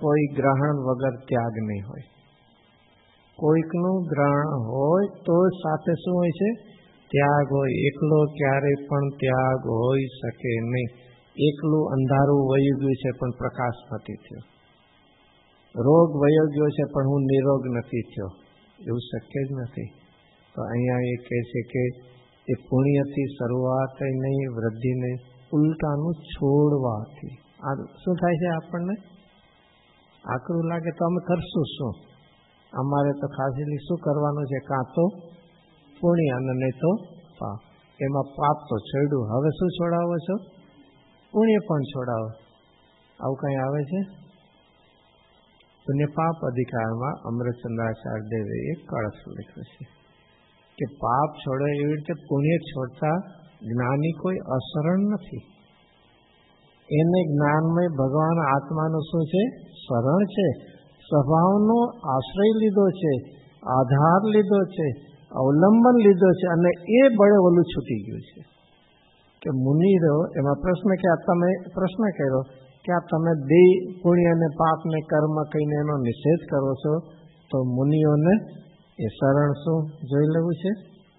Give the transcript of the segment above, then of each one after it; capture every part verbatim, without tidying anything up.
કોઈ ગ્રહણ વગર ત્યાગ નહીં હોય. કોઈકનું ગ્રહણ હોય તો સાથે શું હોય છે? ત્યાગ હોય. એકલો ક્યારેય પણ ત્યાગ હોઈ શકે નહીં. એકલું અંધારું વયું ગયું છે પણ પ્રકાશ નથી થયો. રોગ વયો ગયો છે પણ હું નિરોગ નથી થયો, એવું શક્ય જ નથી. તો અહીંયા એ કહે છે કે એ પુણ્યથી શરૂઆત નહીં, વૃદ્ધિ નહીં, ઉલટાનું છોડવાથી આ શું થાય છે? આપણને આકરું લાગે તો અમે કરશું શું? અમારે તો ખાસી શું કરવાનું છે? કાં તો પુણ્ય અને નહીં તો પાપ. એમાં પાપ તો છોડ્યું, હવે શું છોડાવો છો? પુણ્ય પણ છોડાવો. આવું કંઈ આવે છે? પુણ્ય પાપ અધિકારમાં અમૃતચંદ્રાચાર્ય દેવે એક કળશ લખ્યો છે કે પાપ છોડે એવી રીતે પુણ્ય છોડતા જ્ઞાની કોઈ અશરણ નથી. એને જ્ઞાનમય ભગવાન આત્માનું શું છે? શરણ છે. સ્વભાવનો આશ્રય લીધો છે, આધાર લીધો છે, અવલંબન લીધો છે અને એ બળે ઓલું છૂટી ગયું છે. કે મુનિ રહો એમાં પ્રશ્ન કે આ તમે પ્રશ્ન કર્યો કે આ તમે બે પુણ્ય અને પાપને કર્મ કહીને એનો નિષેધ કરો છો, તો મુનિઓને એ શરણ શું જોઈ લેવું છે?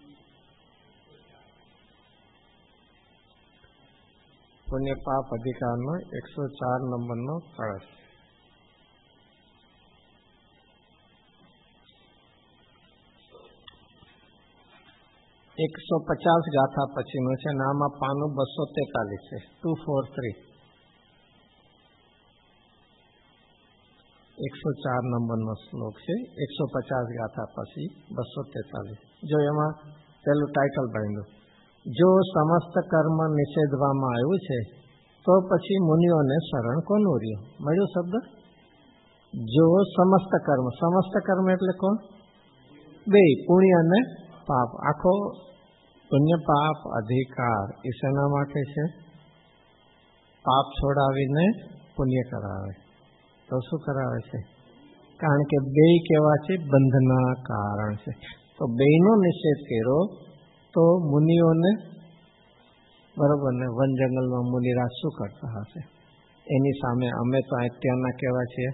પુણ્ય પાપ અધિકારનો એકસો ચાર નંબરનો કળશ. એકસો પચાસ ગાથા પછીનો છે ને આમાં પાનું બસો તેતાલીસ છે. ટુ ફોર થ્રી એકસો ચાર નંબરનો શ્લોક છે. એકસો પચાસ ગાથા પછી બસો તેતાલીસ. જો એમાં પેલું ટાઇટલ બાંધ્યું, જો સમસ્ત કર્મ નિષેધવામાં આવ્યું છે તો પછી મુનિઓને શરણ કોનું રહ્યું? મળ્યો શબ્દ? જો સમસ્ત કર્મ, સમસ્ત કર્મ એટલે કોણ? બે, પુણ્ય અને પાપ. આખો પુણ્ય પાપ અધિકાર એ શેના માટે છે? પાપ છોડાવીને પુણ્ય કરાવે. તો શું કરાવે છે? કારણ કે બે કેવા છે? બંધના કારણ છે. તો બેનો નિષેધ કર્યો તો મુનિઓને બરોબર ને વન જંગલમાં મુનિરાજ શું કરતા હશે? એની સામે અમે તો અત્યારના કેવા છીએ?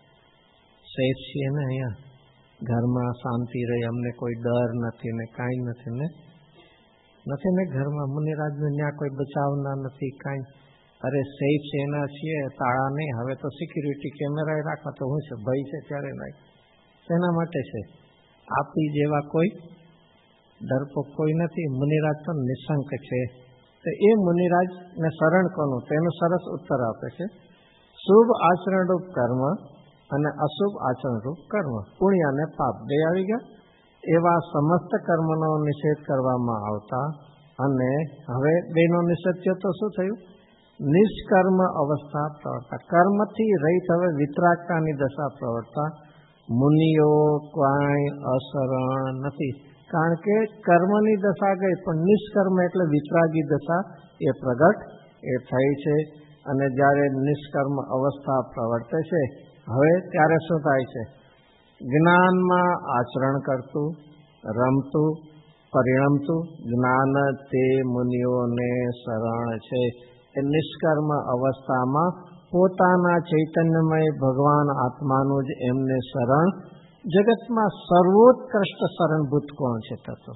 સેફ છીએ ને, અહીંયા ઘરમાં શાંતિ રહી, અમને કોઈ ડર નથી ને કાંઈ નથી ને નથી ને ઘરમાં મુનિરાજને ત્યાં કોઈ બચાવના નથી કાંઈ. અરે સેફ છે એના છીએ, તાળા નહીં. હવે તો સિક્યુરિટી કેમેરા રાખવા તો શું છે? ભય છે ત્યારે નહીં. તેના માટે છે. આપી જેવા કોઈ ડરપોક કોઈ નથી. મુનિરાજ તો નિશંક છે. તો એ મુનિરાજને શરણ કોનું? તેનો સરસ ઉત્તર આપે છે, શુભ આચરણરૂપ કર્મ અને અશુભ આચરણરૂપ કર્મ, પુણ્ય અને પાપ બે આવી ગયા. એવા સમસ્ત કર્મનો નિષેધ કરવામાં આવતા અને હવે બેનો નિષેધ થયો તો શું થયું? નિષ્કર્મ અવસ્થા પ્રવર્તા, કર્મથી રહિત હવે વિતરાગતાની દશા પ્રવર્તા. મુનિઓ કાંઈ અશરણ નથી, કારણ કે કર્મની દશા ગઈ પણ નિષ્કર્મ એટલે વિતરાગી દશા એ પ્રગટ એ થઈ છે. અને જ્યારે નિષ્કર્મ અવસ્થા પ્રવર્તે છે હવે ત્યારે શું થાય છે? જ્ઞાનમાં આચરણ કરતું, રમતું, પરિણમતું જ્ઞાન તે મુનિઓને શરણ છે. એ નિષ્કર્મ અવસ્થામાં પોતાના ચૈતન્યમય ભગવાન આત્માનું જ એમને શરણ. જગતમાં સર્વોત્કૃષ્ટ શરણભૂત કોણ છે તત્વ?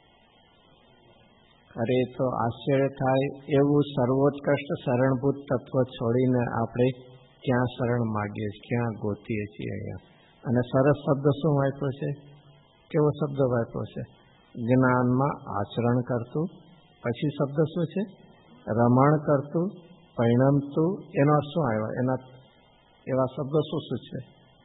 અરે તો આશ્ચર્ય થાય, એવું સર્વોત્કૃષ્ટ શરણભૂત તત્વ છોડીને આપણે ક્યાં શરણ માગીએ છીએ, ક્યાં ગોતીએ છીએ અહીંયા. અને સરસ શબ્દ શું વાપર્યો છે? કેવો શબ્દ વાપર્યો છે? જ્ઞાનમાં આચરણ કરતું. પછી શબ્દ શું છે? રમણ કરતું, પરિણમતું. એનો શું આવ્યો? એના એવા શબ્દો શું શું છે?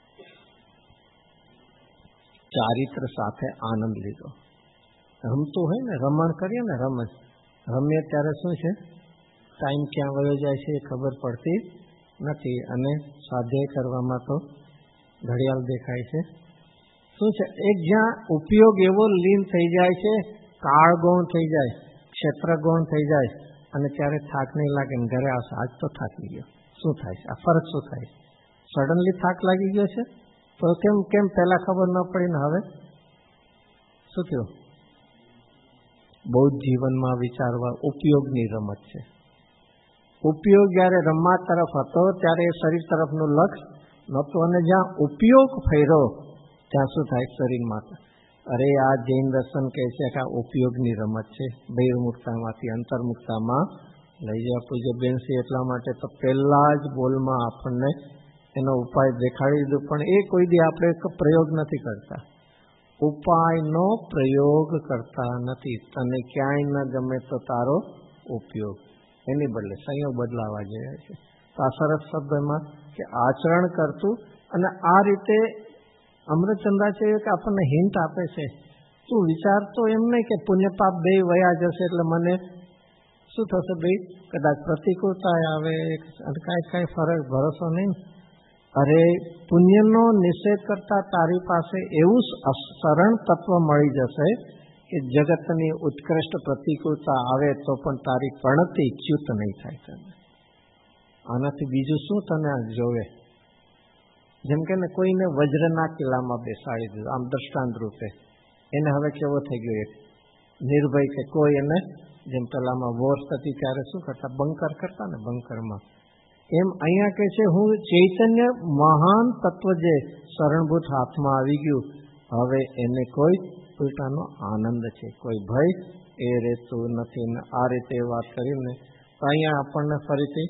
ચારિત્ર સાથે આનંદ લીધો. રમતું હોય ને, રમણ કરીએ ને, રમત રમીએ ત્યારે શું છે? ટાઈમ ક્યાં વયો જાય છે એ ખબર પડતી નથી. અને સ્વાધ્યાય કરવામાં તો ઘડિયાળ દેખાય છે. શું છે? એક જ્યાં ઉપયોગ એવો લીન થઈ જાય છે, કાળ ગૌણ થઈ જાય, ક્ષેત્ર ગૌણ થઈ જાય અને ત્યારે થાક નહીં લાગે ને ઘરે આવશે આજ તો થાકી ગયો. શું થાય છે? આ ફરક શું થાય? સડનલી થાક લાગી ગયો છે તો કેમ કેમ પહેલા ખબર ન પડી ને હવે શું થયું? બહુ જીવનમાં વિચારવા ઉપયોગની રમત છે. ઉપયોગ જ્યારે રમવા તરફ હતો ત્યારે શરીર તરફનું લક્ષ નહોતું. અને જ્યાં ઉપયોગ ફેર્યો ત્યાં શું થાય શરીરમાં? અરે આ જૈન દર્શન કહે છે કે આ ઉપયોગની રમત છે, બહિર્મુખતામાંથી અંતર્મુખતામાં લઈ જવા. પૂજ્ય બેનશ્રી એટલા માટે તો પહેલા જ બોલમાં આપણને એનો ઉપાય દેખાડી દીધો, પણ એ કોઈ દી આપણે પ્રયોગ નથી કરતા. ઉપાયનો પ્રયોગ કરતા નથી. તને ક્યાંય ન ગમે તો તારો ઉપયોગ, એની બદલે સંયોગ બદલાવા જોઈએ છે. તો આ સરસ શબ્દમાં કે આચરણ કરતું. અને આ રીતે અમૃતચંદ્રાચાર્ય કે આપણને હિન્ટ આપે છે, તું વિચારતો એમ નહીં કે પુણ્ય પાપ બે વયા જશે એટલે મને શું થશે ભાઈ, કદાચ પ્રતિકૂળતા આવે અને કાંઈ કાંઈ ફરક ભરોસો નહીં. અરે પુણ્યનો નિષેધ કરતા તારી પાસે એવું સરળ તત્વ મળી જશે કે જગતની ઉત્કૃષ્ટ પ્રતિકૂળતા આવે તો પણ તારી પ્રણતિ ચ્યુત નહીં થાય. તને આનાથી બીજું શું તને જોવે? જેમ કે ને કોઈને વજ્રના કિલ્લામાં બેસાડી દીધું, આમ દ્રષ્ટાંત રૂપે, એને હવે કેવો થઈ ગયો એક નિર્ભય કે કોઈ એને, જેમ પેલામાં વોર થતી ત્યારે શું કરતા, બંકર કરતા ને બંકરમાં, એમ અહીંયા કહે છે હું ચૈતન્ય મહાન તત્વ જે શરણભૂત હાથમાં આવી ગયું, હવે એને કોઈ ઉલટાનો આનંદ છે, કોઈ ભય એ રહેતું નથી. ને આ રીતે વાત કરીને તો અહીંયા આપણને ફરીથી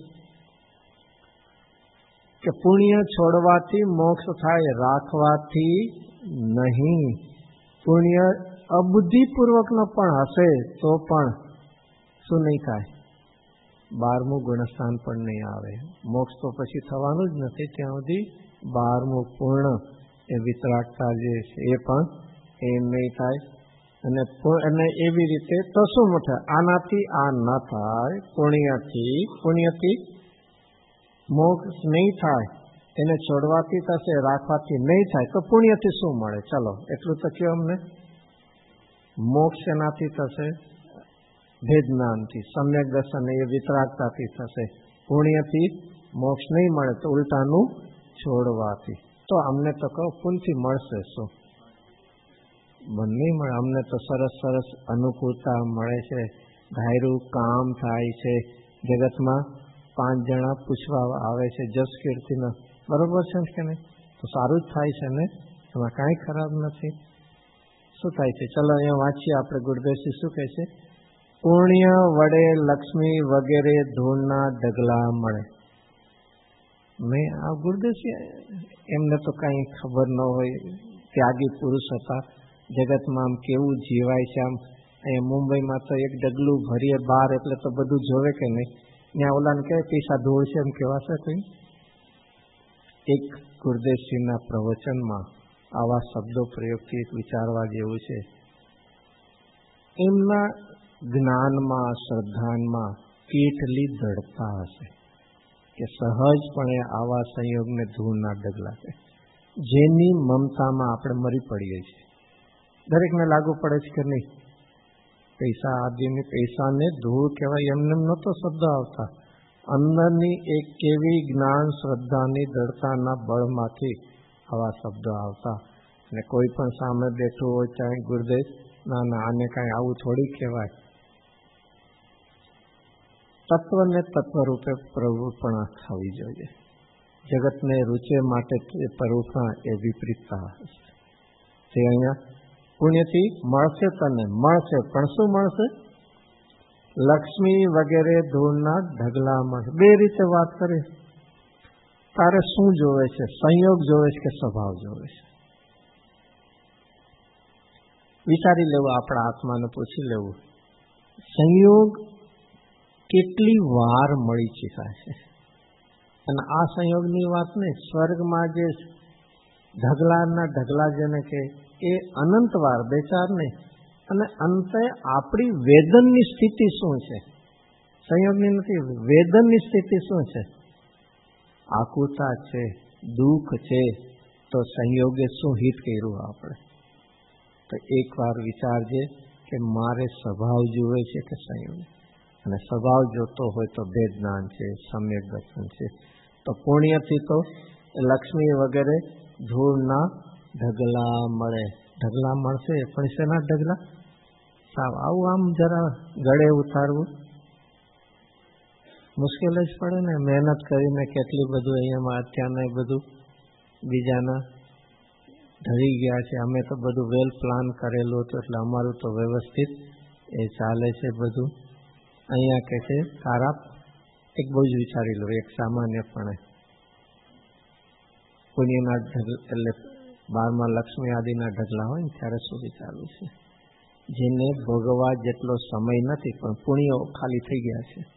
કે પુણ્ય છોડવાથી મોક્ષ થાય, રાખવાથી નહીં. પુણ્ય અબુદ્ધિપૂર્વકનો પણ હશે તો પણ શું નહીં થાય? બારમું ગુણસ્થાન પણ નહીં આવે. મોક્ષ તો પછી થવાનું જ નથી ત્યાં સુધી બારમું પૂર્ણ એ વિતરાગતા જે છે એ પણ એ નહીં થાય. અને અને એવી રીતે તો શું થાય? આનાથી આ ન થાય. પુણ્યથી પુણ્યથી મોક્ષ નહીં થાય, એને છોડવાથી થશે, રાખવાથી નહીં થાય. તો પુણ્યથી શું મળે? ચલો એટલું તો કહો અમને. મોક્ષ એનાથી થશે ભેદજ્ઞાનથી, સમ્યક દર્શન એ વિતરાગતાથી થશે. પુણ્યથી મોક્ષ નહીં મળે તો ઉલટાનું છોડવાથી. તો અમને તો કહો પુણ્યથી મળશે શું? બંને મળે. અમને તો સરસ સરસ અનુકૂળતા મળે છે, ધાર્યું કામ થાય છે, જગતમાં પાંચ જણા પૂછવા આવે છે જસ કીર્તિના, બરોબર છે કે નહીં? તો સારું જ થાય છે ને, એમાં કાંઈ ખરાબ નથી. શું થાય છે? ચલો અહીંયા વાંચીએ આપણે. ગુરુદેવજી શું કહે છે? પુણ્ય વડે લક્ષ્મી વગેરે ધૂળના ઢગલા મળે. મેં આ ગુરુદેવજી એમને તો કાંઈ ખબર ન હોય, ત્યાગી પુરુષ હતા, જગતમાં આમ કેવું જીવાય છે. આમ અહીંયા મુંબઈમાં તો એક ડગલું ભરીએ બહાર એટલે તો બધું જોવે કે નહીં. ત્યાં ઓલાને કહે પૈસા ધૂળ છે એમ કહેવાશે કોઈ? એક ગુરુદેવજીના પ્રવચનમાં આવા શબ્દો પ્રયોગથી એક વિચારવા જેવું છે. એમના જ્ઞાનમાં શ્રદ્ધાનમાં કેટલી દૃઢતા હશે કે સહજપણે આવા સંયોગને ધૂળના ડગલા છે, જેની મમતામાં આપણે મરી પડીએ છીએ. દરેકને લાગુ પડે છે કે નહીં? પૈસા આદિની પૈસાને ધૂળ કહેવાય, એમને નહોતો શબ્દ આવતા. અંદરની એક કેવી જ્ઞાન શ્રદ્ધાની દૃઢતાના બળમાંથી આવા શબ્દો આવતા. અને કોઈ પણ સામે બેઠું હોય ચાહે ગુરુદેવ, ના ના આને કાંઈ આવું થોડી કહેવાય. તત્વને તત્વરૂપે પ્રવૃત્પણા થવી જોઈએ. જગતને રૂચે માટે પ્રવૃત્પણા એ વિપરીતતા હશે. તે અહીંયા પુણ્યથી મળશે, તને મળશે, પણ શું મળશે? લક્ષ્મી વગેરે ધૂળના ઢગલા મળશે. બે રીતે વાત કરી. તારે શું જોવે છે? સંયોગ જોવે છે કે સ્વભાવ જોવે છે? વિચારી લેવું, આપણા આત્માને પૂછી લેવું. સંયોગ કેટલી વાર મળી ચૂક્યા છે? અને આ સંયોગની વાત નહીં, સ્વર્ગમાં જે ઢગલાના ઢગલા જેને કે એ અનંત વાર, બે ચાર નહીં. અને અંતે આપણી વેદનની સ્થિતિ શું છે? સંયોગની નથી, વેદનની સ્થિતિ શું છે? આકુતા છે, દુઃખ છે, તો સંયોગે શું હિત કર્યું આપણે? તો એક વાર વિચારજે કે મારે સ્વભાવ જુએ છે કે સંયોગ? અને સ્વભાવ જોતો હોય તો ભેદ જ્ઞાન છે, સમ્યક દર્શન છે. તો પુણ્યથી તો લક્ષ્મી વગેરે ધૂળના ઢગલા મળે. ઢગલા મળશે, પણ શેના ઢગલા? સાવ આવું આમ જરા ગળે ઉતારવું મુશ્કેલ જ પડે ને. મહેનત કરીને કેટલી બધું અહીંયામાં અત્યારને બધું બીજાના ઢળી ગયા છે. અમે તો બધું વેલ પ્લાન કરેલું હતું એટલે અમારું તો વ્યવસ્થિત એ ચાલે છે બધું. અહીંયા કહે છે તારા એક બહુ જ વિચારી લો, એક સામાન્યપણે પુણ્યના એટલે બારમાં લક્ષ્મી આદિના ઢગલા હોય ને ત્યારે શું વિચારવું છે? જેને ભોગવવા જેટલો સમય નથી પણ પુણ્યો ખાલી થઈ ગયા છે.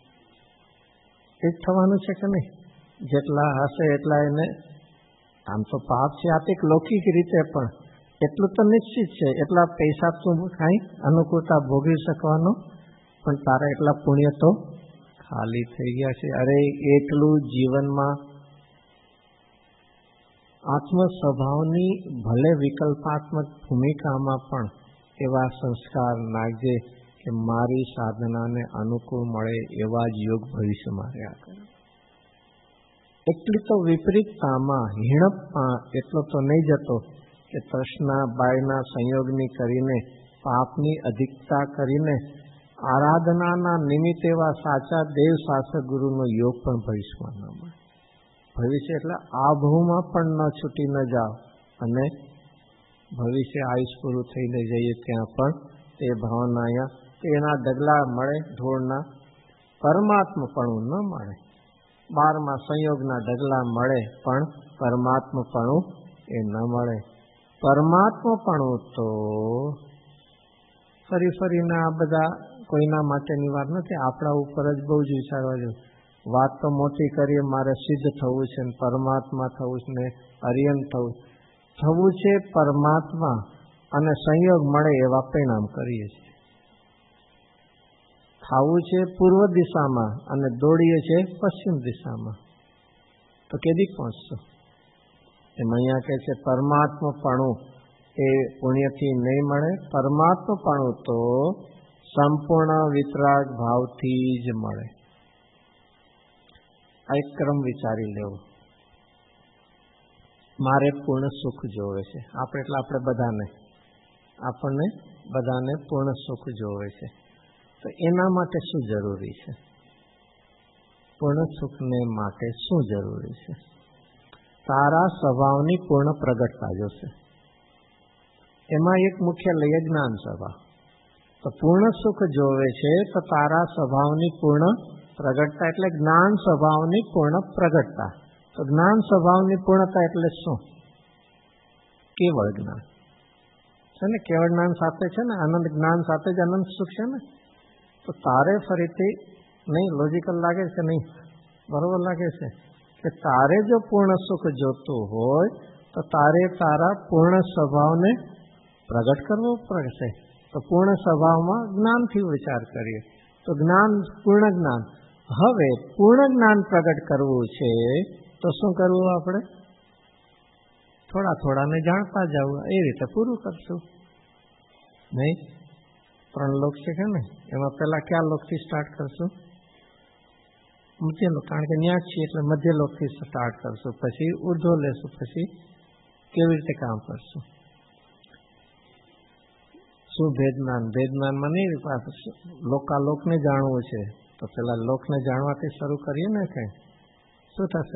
એ જ થવાનું છે કે નહીં? જેટલા હશે એટલા એને આમ તો પાપ છે આતિક લૌકિક રીતે, પણ એટલું તો નિશ્ચિત છે એટલા પૈસા તું કાંઈ અનુકૂળતા ભોગવી શકવાનો, પણ તારા એટલા પુણ્ય તો ખાલી થઈ ગયા છે. અરે એટલું જીવનમાં આત્મ સ્વભાવની ભલે વિકલ્પાત્મક ભૂમિકામાં પણ એવા સંસ્કાર નાખજે કે મારી સાધનાને અનુકૂળ મળે એવા જ યોગ ભવિષ્યમાં રહ્યા કરે. એટલી તો વિપરીતતામાં હીણપમાં એટલો તો નહીં જતો કે તૃષ્ણા બાયના સંયોગની કરીને પાપની અધિકતા કરીને આરાધનાના નિમિત્તે એવા સાચા દેવ શાસક ગુરુનો યોગ પણ ભવિષ્યમાં ન મળે. ભવિષ્ય એટલે આ ભૂમાં પણ ન છૂટી ન જાઓ અને ભવિષ્ય આયુષ પૂરું થઈને જઈએ ત્યાં પણ તે ભાવના અહીંયા તેના ડગલા મળે ધૂળના, પરમાત્મપણું ન મળે. બારમાં સંયોગના ડગલા મળે પણ પરમાત્મપણું એ ન મળે. પરમાત્મપણું તો ફરી ફરીને આ બધા કોઈના માટેની વાત નથી, આપણા ઉપર જ બહુ જ વિચારવા જોઈએ. વાત તો મોટી કરીએ મારે સિદ્ધ થવું છે ને પરમાત્મા થવું છે ને અરિયન થવું થવું છે પરમાત્મા અને સંયોગ મળે એવા પરિણામ કરીએ છીએ. ખાવું છે પૂર્વ દિશામાં અને દોડીએ છે પશ્ચિમ દિશામાં, તો કેદી પહોંચશો? એમ અહીંયા કહે છે પરમાત્મપણું એ પુણ્યથી નહીં મળે. પરમાત્મપણું તો સંપૂર્ણ વિતરાગ ભાવથી જ મળે. આ એક ક્રમ વિચારી લેવો. મારે પૂર્ણ સુખ જોવે છે, આપણે એટલે આપણે બધાને આપણને બધાને પૂર્ણ સુખ જોવે છે. તો એના માટે શું જરૂરી છે? પૂર્ણ સુખને માટે શું જરૂરી છે? તારા સ્વભાવની પૂર્ણ પ્રગટતા જોશે. એમાં એક મુખ્ય લય જ્ઞાન સ્વભાવ. તો પૂર્ણ સુખ જોવે છે તો તારા સ્વભાવની પૂર્ણ પ્રગટતા એટલે જ્ઞાન સ્વભાવની પૂર્ણ પ્રગટતા. તો જ્ઞાન સ્વભાવની પૂર્ણતા એટલે શું? કેવળ જ્ઞાન છે ને. કેવળ જ્ઞાન સાથે છે ને આનંદ, જ્ઞાન સાથે જ આનંદ સુખ છે ને. તો તારે ફરીથી નહીં લોજિકલ લાગે છે? નહીં બરોબર લાગે છે કે તારે જો પૂર્ણ સુખ જોતું હોય તો તારે તારા પૂર્ણ સ્વભાવને પ્રગટ કરવો પડશે. તો પૂર્ણ સ્વભાવમાં જ્ઞાનથી વિચાર કરીએ તો જ્ઞાન પૂર્ણ જ્ઞાન. હવે પૂર્ણ જ્ઞાન પ્રગટ કરવું છે તો શું કરવું? આપણે થોડા થોડાને જાણતા જવું, એ રીતે પૂરું કરશું. નહીં ત્રણ લોક છે કે નહીં, એમાં પહેલા કયા લોકથી સ્ટાર્ટ કરશું? મધ્ય લોક, કારણ કે ન્યાજ છીએ એટલે મધ્ય લોકથી સ્ટાર્ટ કરશું, પછી ઉર્ધ્વ લેશું, પછી કેવી રીતે કામ કરશું. શું ભેદનાન? ભેદનાનમાં નહીં, લોકાલોકને જાણવું છે તો પેલા લોકને જાણવાથી શરૂ કરીએ ને કે શું થશે?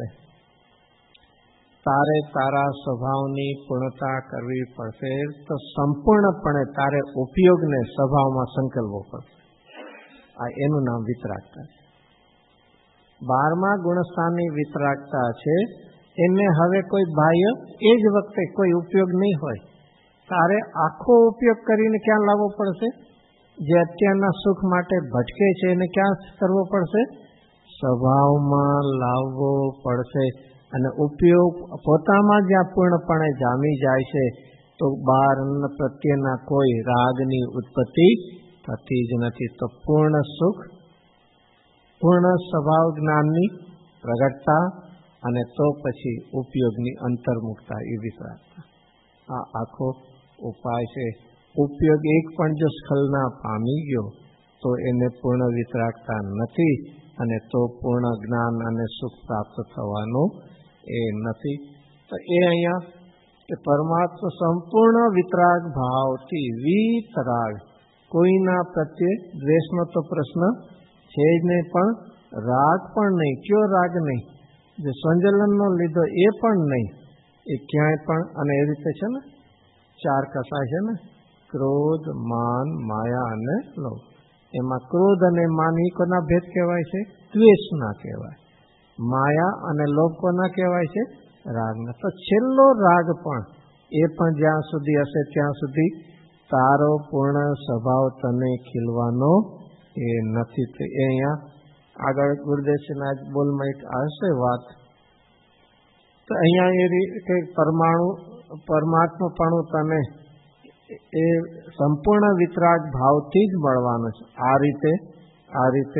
તારે તારા સ્વભાવની પૂર્ણતા કરવી પડશે તો સંપૂર્ણપણે તારે ઉપયોગને સ્વભાવમાં સંકલ્પવો પડશે. આ એનું નામ વિતરાગતા છે. બારમા ગુણસ્થાનની વિતરાગતા છે. એને હવે કોઈ બાહ્ય એ જ વખતે કોઈ ઉપયોગ નહીં હોય. તારે આખો ઉપયોગ કરીને ક્યાં લાવવો પડશે? જે અત્યારના સુખ માટે ભટકે છે એને ક્યાં કરવો પડશે? સ્વભાવમાં લાવવો પડશે. અને ઉપયોગ પોતામાં જ્યાં પૂર્ણપણે જામી જાય છે તો બાર પ્રત્યેના કોઈ રાગની ઉત્પત્તિ થતી જ નથી. તો પૂર્ણ સુખ, પૂર્ણ સ્વભાવ જ્ઞાનની પ્રગટતા અને તો પછી ઉપયોગની અંતર્મુખતા એ વિતરાગતા. આ આખો ઉપાય છે. ઉપયોગ એક પણ જો સ્ખલના પામી ગયો તો એને પૂર્ણ વિતરાગતા નથી અને તો પૂર્ણ જ્ઞાન અને સુખ પ્રાપ્ત થવાનું એ નથી. તો એ અહીંયા કે પરમાત્મા સંપૂર્ણ વિતરાગ ભાવથી, વિતરાગ કોઈના પ્રત્યે દ્વેષનો તો પ્રશ્ન છે જ નહીં, પણ રાગ પણ નહીં. કયો રાગ નહીં? જે સંજલનનો લીધો એ પણ નહીં. એ ક્યાંય પણ, અને એ રીતે છે ને ચાર કસાય છે ને, ક્રોધ, માન, માયા અને લોભ. એમાં ક્રોધ અને માન એ કોના ભેદ કહેવાય છે? દ્વેષના કહેવાય. માયા અને લોભ કોના કહેવાય છે? રાગના. તો છેલ્લો રાગ પણ એ પણ જ્યાં સુધી હશે ત્યાં સુધી તારો પૂર્ણ સ્વભાવ તને ખીલવાનો એ નથી. તો એ અહીંયા આગળ ગુરુદેવના બોલમાં એક આવશે વાત. તો અહીંયા એ રીતે પરમાણુ પરમાત્માપણું તને એ સંપૂર્ણ વિતરાગ ભાવથી જ મળવાનું છે. આ રીતે આ રીતે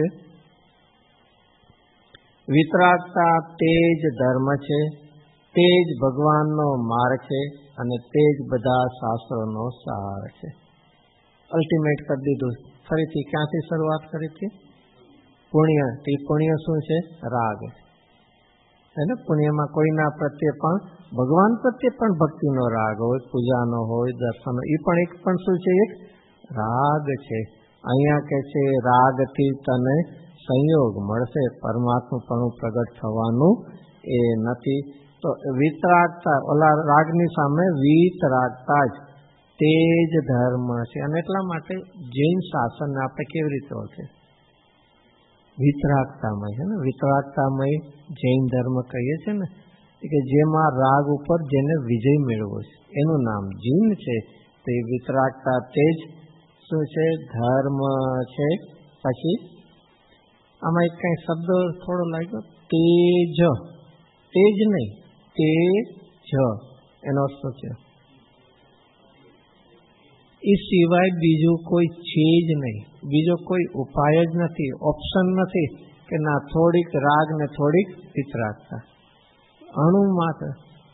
વિતરાગતા તે જ ધર્મ છે, તે જ ભગવાનનો માર્ગ છે અને તે જ બધા શાસ્ત્રોનો સાર છે. અલ્ટિમેટ કરી દીધું. ફરીથી ક્યાંથી શરૂઆત કરી હતી? પુણ્ય. તે પુણ્ય શું છે? રાગ. એને પુણ્યમાં કોઈના પ્રત્યે પણ, ભગવાન પ્રત્યે પણ ભક્તિનો રાગ હોય, પૂજાનો હોય, દર્શનનો, એ પણ એક પણ શું છે? એક રાગ છે. અહીંયા કે છે રાગથી તને સંયોગ મળશે, પરમાત્માપણું પ્રગટ થવાનું એ નથી. તો વિતરાગતા, ઓલા રાગની સામે વિતરાગતા જ તે જ ધર્મ છે. અને એટલા માટે જૈન શાસનને આપણે કેવી રીતે ઓળખે? વિતરાગતામય છે ને, વિતરાગતામય જૈન ધર્મ કહીએ છીએ ને, કે જેમાં રાગ ઉપર જેને વિજય મેળવો છે એનું નામ જૈન છે. તો એ વિતરાગતા તે જ શું છે? ધર્મ છે. પછી આમાં એક કઈ શબ્દ થોડો લાગ્યો, તેજ. તેજ નહીં, તેજ. એનો અર્થ શું છે? એ સિવાય બીજું કોઈ છે જ નહીં, બીજો કોઈ ઉપાય જ નથી, ઓપ્શન નથી કે ના થોડીક રાગ ને થોડીક વિતરાગતા. અણુ માત્ર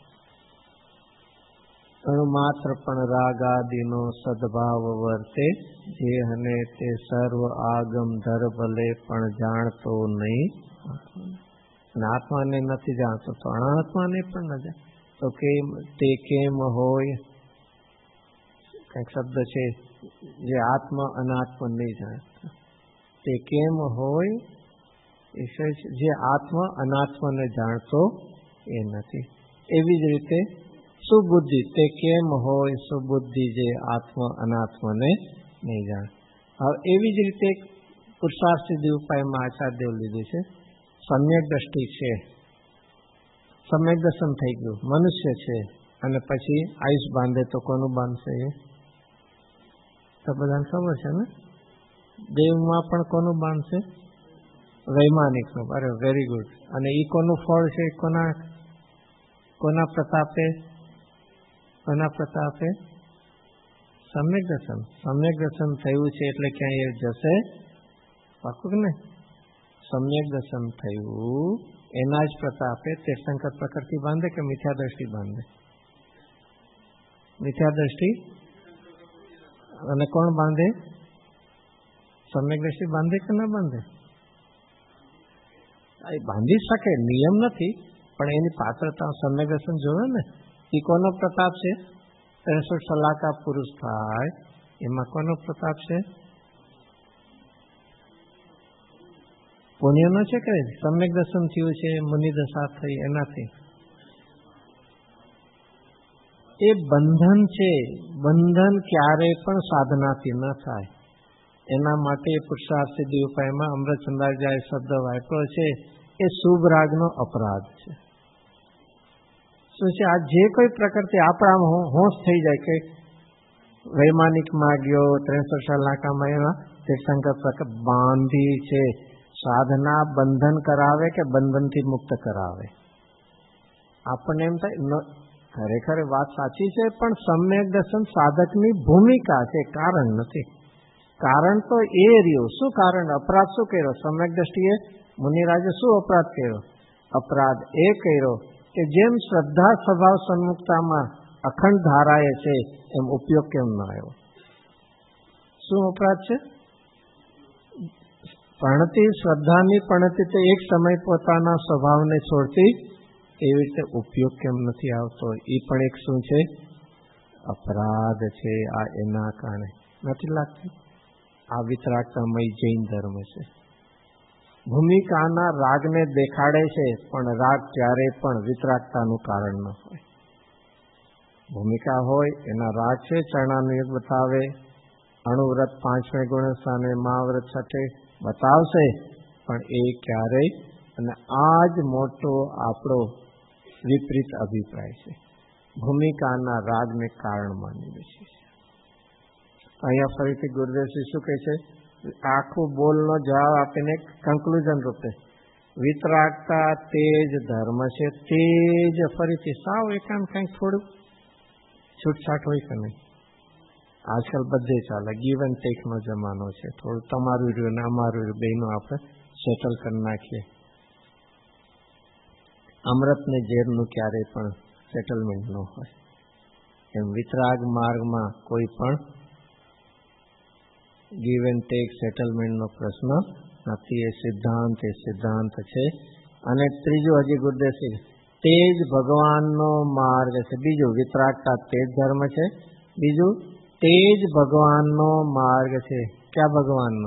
અણુ માત્ર પણ રાગાદિનો સદભાવ વર્તે, જે હને તે સર્વ આગમ ધર ભલે પણ જાણતો નહીં. અને આત્માને નથી જાણતો તો અનાત્માને પણ ન જાણ. તો કેમ તે કેમ હોય? કંઈક શબ્દ છે જે આત્મા અનાત્મા નહીં જાણતા. તે કેમ હોય? એ જે આત્મા અનાત્માને જાણતો એ નથી. એવી જ રીતે સુબુદ્ધિ, તે કેમ હોય? સુબુદ્ધિ જે આત્મા અનાત્માને નહીં જાણે. હવે એવી જ રીતે પુરુષાર્થ સિદ્ધિ ઉપાયમાં આચાર્ય લીધું છે. સમ્યક દ્રષ્ટિ છે, સમ્યક દર્શન થઈ ગયું, મનુષ્ય છે, અને પછી આયુષ બાંધે તો કોનું બાંધશે? એ તો બધાને ખબર છે ને. દેવમાં પણ કોનું બાંધશે? વૈમાનિકનું. અરે વેરી ગુડ. અને એ કોનું ફળ છે? કોના કોના પ્રતાપે? કોના પ્રતાપે? સમ્યક દર્શન. સમ્યક દર્શન થયું છે એટલે ક્યાંય જશે? પાકું કે નહીં? સમ્યક દર્શન થયું એના જ પ્રતાપે તીર્થંકર પ્રકૃતિ બાંધે કે મિથ્યા દ્રષ્ટિ બાંધે? મિથ્યા દ્રષ્ટિ. અને કોણ બાંધે? સમ્યક દ્રષ્ટિ બાંધે કે ના બાંધે? એ બાંધી શકે, નિયમ નથી, પણ એની પાત્રતા સમ્યક દર્શન જોવે ને. એ કોનો પ્રતાપ છે? ત્રેસઠ સલાહકા પુરુષ થાય એમાં કોનો પ્રતાપ છે? પુણ્યનો છે કે સમ્યક દર્શન થયું છે, મુનિ દશા થઈ એનાથી? એ બંધન છે. બંધન ક્યારેય પણ સાધનાથી ન થાય. એના માટે પુરુષાર્થ સિદ્ધિ ઉપાયમાં અમૃતચંદ્રાચાર્ય શબ્દ વાપર્યો છે, એ શુભ રાગનો અપરાધ છે. શું છે? આ જે કોઈ પ્રકૃતિ આપણા હોશ થઈ જાય કે વૈમાનિકમાં ગયો, ત્રેસઠ સલાહકામાં એમાં તીર્થંકર બાંધી છે. સાધના બંધન કરાવે કે બંધનથી મુક્ત કરાવે? આપણને એમ થાય ખરેખર વાત સાચી છે, પણ સમ્યક દર્શન સાધકની ભૂમિકા છે, કારણ નથી. કારણ તો એ રહ્યું. શું કારણ? અપરાધ શું કર્યો? સમ્યક દ્રષ્ટિએ મુનિરાજે શું અપરાધ કર્યો? અપરાધ એ કર્યો કે જેમ શ્રદ્ધા સ્વભાવ સન્મુખતામાં અખંડ ધારાએ છે એમ ઉપયોગ કેમ ન આવ્યો? શું અપરાધ છે? પણતિ શ્રદ્ધાની પણતિ તો એક સમય પોતાના સ્વભાવને છોડતી, એવી રીતે ઉપયોગ કેમ નથી આવતો? એ પણ એક શું છે? અપરાધ છે. આ એના કારણે નથી લાગતું. આ વિતરાગતામય જૈન ધર્મ છે. ભૂમિકાના રાગને દેખાડે છે, પણ રાગ ક્યારે પણ વિતરાગતાનું કારણ ન હોય. ભૂમિકા હોય એના રાગ છે. ચરણાનુયોગ બતાવે, અણુવ્રત પાંચમે ગુણ સ્થાને મહાવ્રત છઠ્ઠે બતાવશે, પણ એ ક્યારેય, અને આ જ મોટો આપણો વિપરીત અભિપ્રાય છે. ભૂમિકાના રાગને કારણ માની બેસી છે. અહીંયા ફરીથી ગુરુદેવશ્રી શું કહે છે? આખું બોલનો જવાબ આપીને કન્ક્લુઝન રૂપે વિતરાગતા તેજ ધર્મ છે. તેજ ફરીથી સાવ એકાંત કંઈક થોડું છૂટછાટ હોય કે નહીં? આજકાલ બધે ચાલે, ગીવ એન્ડ ટેકનો જમાનો છે. થોડું તમારું રહ્યું ને અમારું રહ્યું, બેનું આપણે સેટલ કરી નાખીએ. અમૃત ને ઝેરનું ક્યારેય પણ સેટલમેન્ટ ન હોય. એમ વિતરાગ માર્ગમાં કોઈ પણ ગીવ એન્ડ ટેક સેટલમેન્ટનો પ્રશ્ન નથી. એ સિદ્ધાંત એ સિદ્ધાંત છે. અને ત્રીજું હજી ગુરુદેવશ્રી તેજ ભગવાનનો માર્ગ છે. બીજું વિતરાગતા તેજ ધર્મ છે. બીજું તેજ ભગવાનનો માર્ગ છે. ક્યાં ભગવાનનો?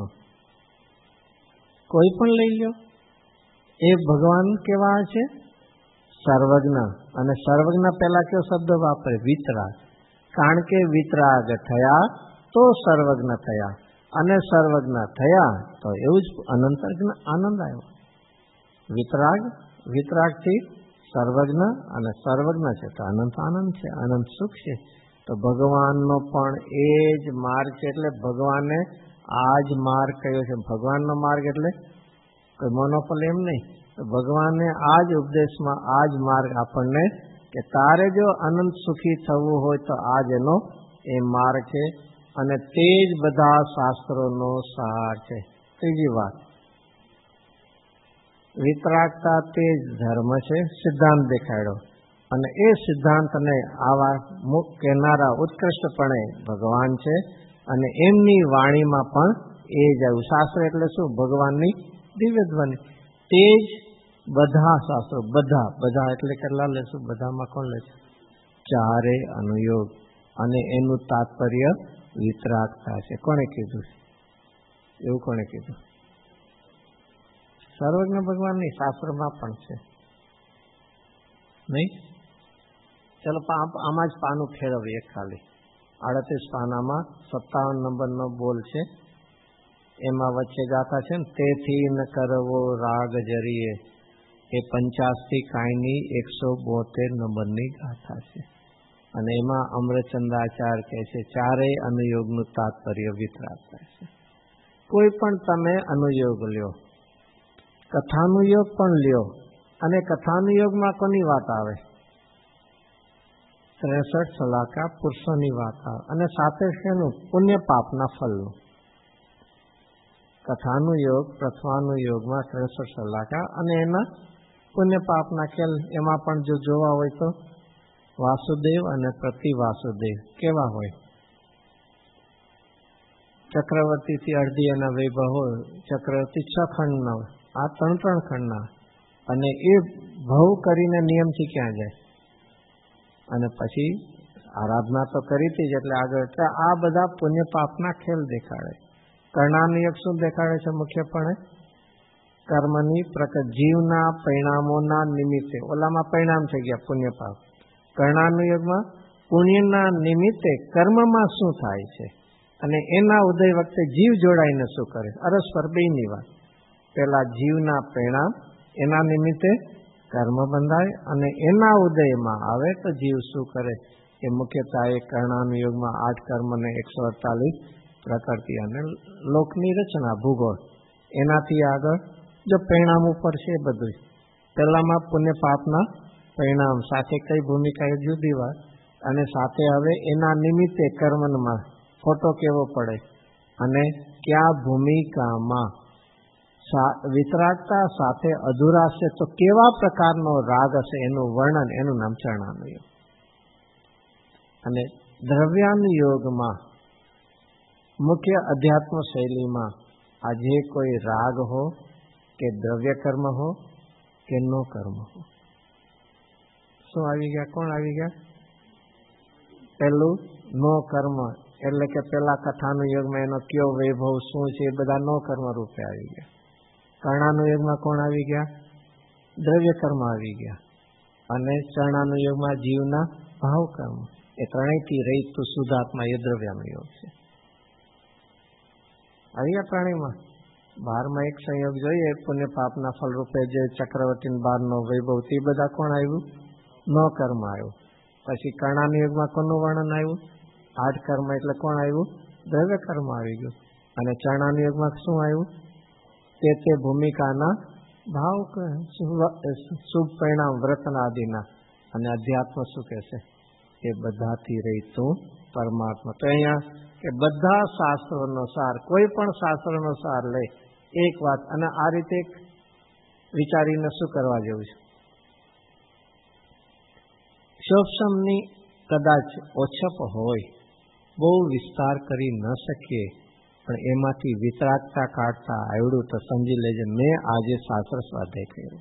કોઈ પણ લઈ લો. એ ભગવાન કેવા છે? સર્વજ્ઞ. અને સર્વજ્ઞ પહેલા કયો શબ્દ વાપરે? વિતરાગ. કારણ કે વિતરાગ થયા તો સર્વજ્ઞ થયા, અને સર્વજ્ઞ થયા તો એવું જ અનંત આનંદ આવ્યો. વિતરાગ, વિતરાગથી સર્વજ્ઞ, અને સર્વજ્ઞ છે તો અનંત આનંદ છે, અનંત સુખ છે. તો ભગવાનનો પણ એ જ માર્ગ છે. એટલે ભગવાને આ જ માર્ગ કયો છે. ભગવાનનો માર્ગ એટલે કોઈ મોનોપોલ એમ નહીં. તો ભગવાને આ જ ઉપદેશમાં આ જ માર્ગ આપણને, કે તારે જો અનંત સુખી થવું હોય તો આ જ એનો એ માર્ગ છે. અને તે જ બધા શાસ્ત્રોનો સાર છે. ત્રીજી વાત, વિતરાગતા તે જ ધર્મ છે. સિદ્ધાંત દેખાડ્યો, અને એ સિદ્ધાંતને આવા મુખ કહેનારા ઉત્કૃષ્ટપણે ભગવાન છે. અને એમની વાણીમાં પણ એ જ આવ્યું. શાસ્ત્ર એટલે શું? ભગવાનની દિવ્ય ધ્વનિ. તે જ બધા શાસ્ત્રો, બધા બધા એટલે કેટલા લેશું? બધામાં કોણ લેશે? ચારે અનુયોગ. અને એનું તાત્પર્ય વિતરાગતા છે. કોણે કીધું? એવું કોણે કીધું? સર્વજ્ઞ ભગવાનની શાસ્ત્રમાં પણ છે નહીં? ચલો આમાં જ પાનું ફેરવીએ. ખાલી આડત્રીસ પાનામાં સત્તાવન નંબરનો બોલ છે. એમાં વચ્ચે ગાથા છે ને, તેથી ન કરવો રાગ જરીએ. એ પંચાસથી કાંઈની એકસો બોતેર નંબરની ગાથા છે. અને એમાં અમૃતચંદ્રાચાર્ય કહે છે ચારેય અનુયોગનું તાત્પર્ય વિતરાગતા છે. કોઈ પણ તમે અનુયોગ લ્યો, કથાનુયોગ પણ લ્યો, અને કથાનુયોગમાં કોની વાત આવે? ત્રેસઠ સલાકા પુરુષોની વાત આવે, અને સાથે શેનું? પુણ્ય પાપના ફલનું. કથાનુયોગ પ્રથમાનુયોગમાં ત્રેસઠ સલાકા, અને એના પુણ્ય પાપના ખેલ. એમાં પણ જો જોવા હોય તો વાસુદેવ અને પ્રતિ વાસુદેવ કેવા હોય? ચક્રવર્તીથી અડધી એના વૈભવ હોય. ચક્રવર્તી છ ખંડના હોય, આ ત્રણ ત્રણ ખંડના. અને એ ભવ કરીને નિયમથી ક્યાં જાય? અને પછી આરાધના તો કરી હતી જ, એટલે આગળ આ બધા પુણ્ય પાપના ખેલ દેખાડે. કર્ણાનુયોગ શું દેખાડે છે? મુખ્યપણે કર્મની પ્રકટ, જીવના પરિણામોના નિમિત્તે. ઓલામાં પરિણામ થઈ ગયા પુણ્ય પાપ. કર્ણાનુયોગમાં પુણ્યના નિમિત્તે કર્મમાં શું થાય છે, અને એના ઉદય વખતે જીવ જોડાઈને શું કરે? અરસ્પર બેયની વાત. પેલા જીવના પરિણામ, એના નિમિત્તે કર્મ બંધાય, અને એના ઉદયમાં આવે તો જીવ શું કરે? એ મુખ્યતઃ એ કર્ણાનુયોગમાં આઠ કર્મ ને એકસો અડતાલીસ પ્રકૃતિ અને લોકની રચના, ભૂગોળ. એનાથી આગળ જો પરિણામ ઉપર છે બધું. પહેલામાં પુણ્ય પાપના પરિણામ સાથે કઈ ભૂમિકા એ જુદી વાત, અને સાથે હવે એના નિમિત્તે કર્મમાં ફોટો કેવો પડે, અને કયા ભૂમિકામાં વિતરાગતા સાથે અધૂરા છે તો કેવા પ્રકારનો રાગ હશે એનું વર્ણન, એનું નામ ચરણાનુયોગ. અને દ્રવ્યાનુયોગમાં મુખ્ય અધ્યાત્મ શૈલીમાં આજે કોઈ રાગ હો કે દ્રવ્ય કર્મ હો કે નો કર્મ હો, શું આવી ગયા? કોણ આવી ગયા? પેલું નો કર્મ, એટલે કે પેલા કથાનુયોગમાં એનો કયો વૈભવ શું છે એ બધા નો કર્મ રૂપે આવી ગયા. કર્ણાનુયોગમાં કોણ આવી ગયા? દ્રવ્ય કર્મ આવી ગયા. અને ચરણાનુયોગમાં જીવના ભાવ કર્મ. એ ત્રણેયથી રહિત તો શુદ્ધાત્મા એ દ્રવ્યાનો યોગ છે. અહીંયા ત્રણેયમાં બારમાં એક સંયોગ જોઈએ, પુણ્ય પાપના ફલરૂપે જે ચક્રવર્તી બારનો વૈભવ તે બધા કોણ આવ્યું? ન કર્મ આવ્યું. પછી કર્ણાના યુગમાં કોનું વર્ણન આવ્યું? આઠ કર્મ એટલે કોણ આવ્યું? દ્રવ્ય કર્મ આવી ગયું. અને ચરણાના યુગમાં શું આવ્યું? તે તે ભૂમિકાના ભાવ, શુભ પરિણામ વ્રતના આદિના. અને અધ્યાત્મ શું કહેશે? એ બધાથી રહીતું પરમાત્મા. તો અહીંયા કે બધા શાસ્ત્રોનો સાર, કોઈ પણ શાસ્ત્રનો સાર લે એક વાત, અને આ રીતે વિચારીને શું કરવા જેવું છે? શોભસમની કદાચ ઓછપ હોય, બહુ વિસ્તાર કરી ન શકીએ, પણ એમાંથી વિતરાગતા કાઢતા આવડું તો સમજી લેજે મેં આજે શાસ્ત્ર સ્વાધ્યાય કર્યો.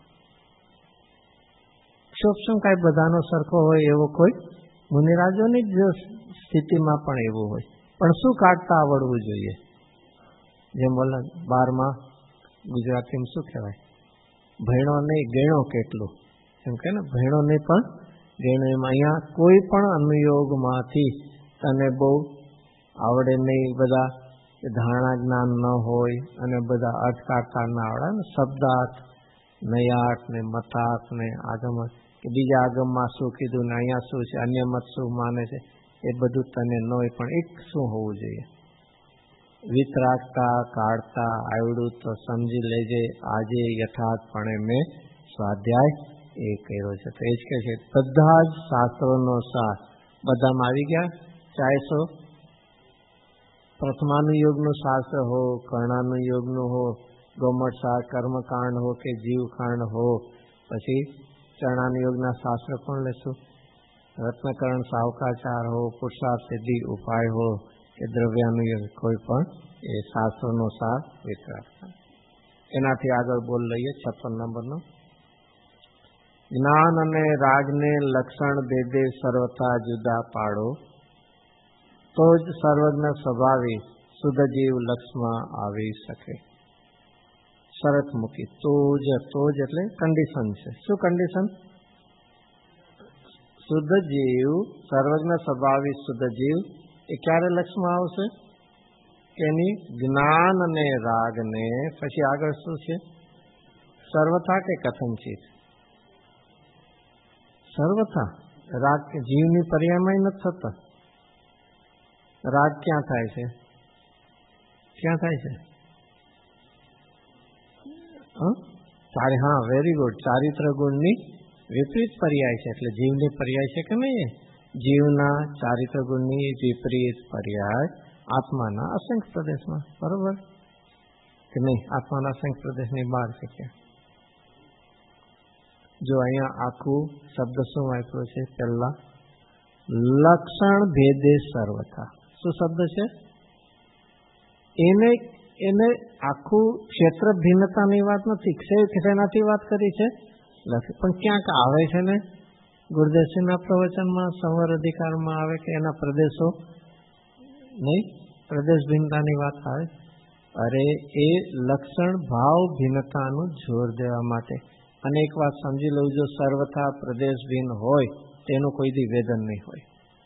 શોભસમ કાંઈ બધાનો સરખો હોય એવો કોઈ મુનિરાજોની જ સ્થિતિમાં પણ એવું હોય, પણ શું કાઢતા આવડવું જોઈએ? જેમ બોલે બારમાં ગુજરાતીમાં શું કહેવાય? ભણો નહીં ગણો કેટલું, એમ કે ને, ભણો નહીં પણ ગણો. એમાં અહીંયા કોઈ પણ અનુયોગમાંથી તને બહુ આવડે નહીં, બધા ધારણા જ્ઞાન ન હોય અને બધા અર્થ કાઢતા ના આવડે ને, શબ્દાર્થ, નયાર્થ ને મતાર્થ ને આગમ કે બીજા આગમમાં શું કીધું ને અહીંયા શું છે, અન્ય મત શું માને છે, એ બધું તને ન હોય, પણ એક શું હોવું જોઈએ? વિતરાગતા કાઢતા આવડું તો સમજી લેજે આજે યથાર્થપણે મેં સ્વાધ્યાય એ કર્યો છે. તો એ જ કહે છે બધા જ શાસ્ત્રોનો સાર બધામાં આવી ગયા. ચાહેસો પ્રથમાનું યોગનું શાસ્ત્ર હો, કર્ણાનું યોગનું હો, ગૌમઠસાર કર્મકાંડ હો કે જીવકાંડ હો, પછી ચરણાનું યોગના શાસ્ત્ર પણ લેશું, રત્નકરણ સાવકાચાર હો, પુરુષાર્થ સિદ્ધિ ઉપાય હો કે દ્રવ્યાનું યોગ, કોઈ પણ એ શાસ્ત્રનો સાર વિતરાગતા. એનાથી આગળ બોલ લઈએ છપ્પન નંબરનો. જ્ઞાન અને રાગને લક્ષણ ભેદે સર્વથા જુદા પાડો, તો જ સર્વજ્ઞ સ્વભાવી શુદ્ધ જીવ લક્ષમાં આવી શકે. શરત મૂકી, તો જ, તો જ એટલે કન્ડિશન છે. શું કન્ડિશન? શુદ્ધ જીવ, સર્વજ્ઞ સ્વભાવી શુદ્ધ જીવ એ ક્યારે લક્ષમાં આવશે? કે એની જ્ઞાન અને રાગને, પછી આગળ શું છે? સર્વથા કે કથનચિત? સર્વથા. રાગ જીવની પર્યાયમાં નથી થતા. રાગ ક્યાં થાય છે? ક્યાં થાય છે? ચારે હા વેરી ગુડ. ચારિત્ર ગુણની વિપરીત પર્યાય છે, એટલે જીવની પર્યાય છે કે નહીં? જીવના ચારિત્ર ગુણની વિપરીત પર્યાય આત્માના અસંખ્ય પ્રદેશમાં. બરોબર કે નહીં? આત્માના અસંખ્ય પ્રદેશની બહાર છે. ક્યાં? જો અહીંયા આખું શબ્દ શું વાપર્યો છે? પહેલા લક્ષણ ભેદે સર્વથા. શું શબ્દ છે? એને એને આખું ક્ષેત્ર ભિન્નતાની વાત નથી, શેનાથી વાત કરી છે? પણ ક્યાંક આવે છે ને ગુરુદેવસિંહના પ્રવચનમાં, સંવર અધિકારમાં આવે કે એના પ્રદેશો નહીં, પ્રદેશ ભિન્નતાની વાત આવે. અરે એ લક્ષણ ભાવ ભિન્નતાનું જોર દેવા માટે. અને એક વાત સમજી લઉં, જો સર્વથા પ્રદેશ ભિન્ન હોય તેનું કોઈ દી વેદન નહીં હોય.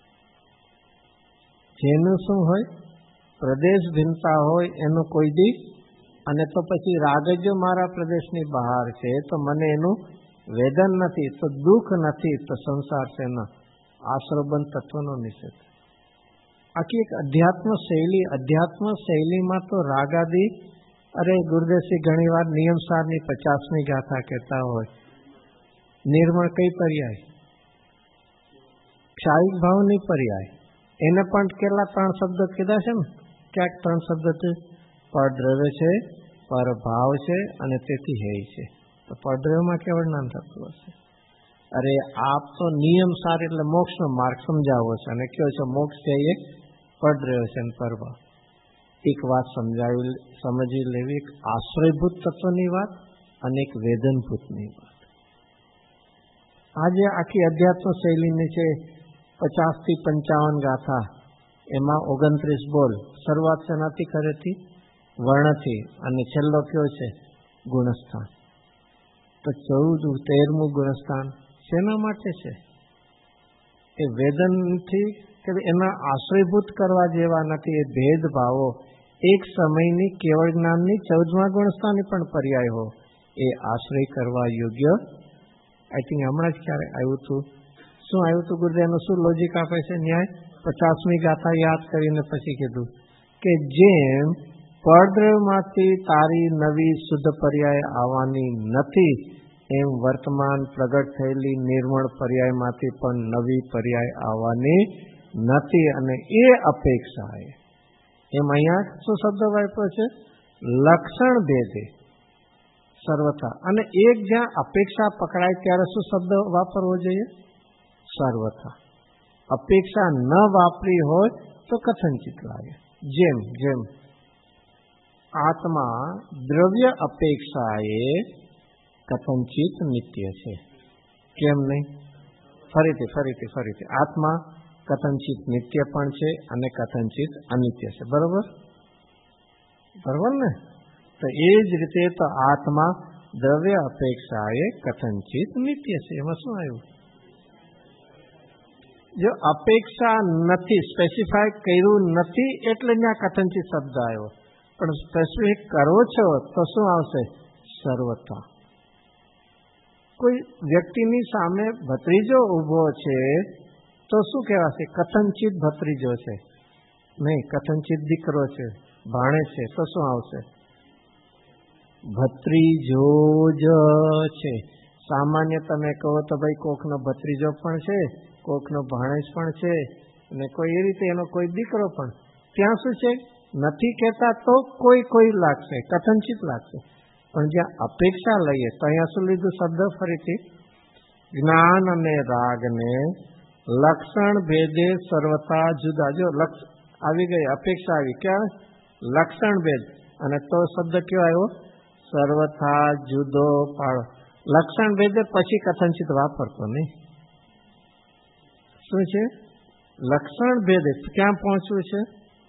જેનું શું હોય? પ્રદેશ ભિન્નતા હોય એનું કોઈ દી. અને તો પછી રાગ જો મારા પ્રદેશની બહાર છે તો મને એનું વેદન નથી, તો દુઃખ નથી, તો સંસાર છે ન આશ્રબંધ તત્વનો નિષેધ. આખી એક અધ્યાત્મ શૈલી, અધ્યાત્મ શૈલીમાં તો રાગાદી, અરે ગુરુદેવસિંહ ઘણી વાર નિયમસારની પચાસમી ગાથા કહેતા હોય. નિર્મળ કઈ પર્યાય? ક્ષાયિક ભાવની પર્યાય. એને પણ કેટલા ત્રણ શબ્દ કીધા છે ને? ક્યાંક ત્રણ શબ્દ છે. પરદ્રવ્ય છે, પરભાવ છે અને તેથી હેય છે. તો પરદ્રવ્યમાં કેવળ જ્ઞાન થતું હશે. અરે આપ તો નિયમસાર એટલે મોક્ષનો માર્ગ સમજાવો છે અને કયો છે મોક્ષ છે એ પરદ્રવ્ય છે અને પરભાવ. એક વાત સમજાવી સમજી લેવી, એક આશ્રયભૂત તત્વની વાત અને એક વેદનભૂતની વાત. આજે આખી અધ્યાત્મ શૈલીની છે પચાસ થી પંચાવન ગાથા, એમાં ઓગણત્રીસ બોલ. શરૂઆત શેનાથી કરેથી? વર્ણથી. અને છેલ્લો કયો છે? ગુણસ્થાન. તો ચૌદ તેરમું ગુણસ્થાન શેના માટે છે? એ વેદનથી કે એના આશ્રયભૂત કરવા જેવા નથી. એ ભેદભાવો એક સમયની કેવળ જ્ઞાનની ચૌદમા ગુણસ્થાની પણ પર્યાય હો, એ આશ્રય કરવા યોગ્ય. આઈ થિંક હમણાં જ ક્યારે આવ્યું હતું, શું આવ્યું હતું ગુરુદેવનું શું લોજિક આપે છે ન્યાય? પચાસમી ગાથા યાદ કરીને પછી કીધું કે જેમ પરદ્રવ્યમાંથી તારી નવી શુદ્ધ પર્યાય આવવાની નથી, એમ વર્તમાન પ્રગટ થયેલી નિર્મળ પર્યાયમાંથી પણ નવી પર્યાય આવવાની નથી. અને એ અપેક્ષા એમ અહીંયા શું શબ્દ વાપર્યો છે? લક્ષણ ભેદે સર્વથા. અને એક જ્યાં અપેક્ષા પકડાય ત્યારે શું શબ્દ વાપરવો જોઈએ? સર્વથા. અપેક્ષા ન વાપરી હોય તો કથનચિત લાગે. જેમ જેમ આત્મા દ્રવ્ય અપેક્ષાએ કથનચિત નિત્ય છે. કેમ નહીં? ફરીથી ફરીથી ફરીથી આત્મા કથનચિત નિત્ય પણ છે અને કથનચિત અનિત્ય છે. બરોબર બરોબર ને? તો એ જ રીતે તો આત્મા દ્રવ્ય અપેક્ષાએ કથનચિત નિત્ય છે. એમાં શું આવ્યું? જો અપેક્ષા નથી, સ્પેસિફાય કર્યું નથી એટલે ત્યાં કથનચિત શબ્દ આવ્યો. પણ સ્પેસિફિક કરો છો તો શું આવશે? સર્વથા. કોઈ વ્યક્તિની સામે ભત્રીજો ઉભો છે તો શું કહેવાશે? કથનચિત ભત્રીજો છે. નહીં, કથનચિત દીકરો છે, ભાણે છે, તો શું આવશે? ભત્રીજો જ છે. સામાન્ય તમે કહો તો ભાઈ કોકનો ભત્રીજો પણ છે, કોકનો ભાણેજ પણ છે, અને કોઈ એ રીતે એનો કોઈ દીકરો પણ. ત્યાં શું છે? નથી કહેતા તો કોઈ કોઈ લાગશે, કથનચિત લાગશે. પણ જ્યાં અપેક્ષા લઈએ તો અહીંયા શું લીધું શબ્દ? ફરીથી જ્ઞાન અને રાગને લક્ષણ ભેદે સર્વથા જુદા. જો લક્ષ આવી ગઈ, અપેક્ષા આવી, ક્યાં? લક્ષણ ભેદ. અને તો શબ્દ કયો આવ્યો? સર્વથા જુદો પાડો. લક્ષણ ભેદે પછી કથનચિત વાપરતો નહીં. શું છે? લક્ષણ ભેદે ક્યાં પહોંચવું છે?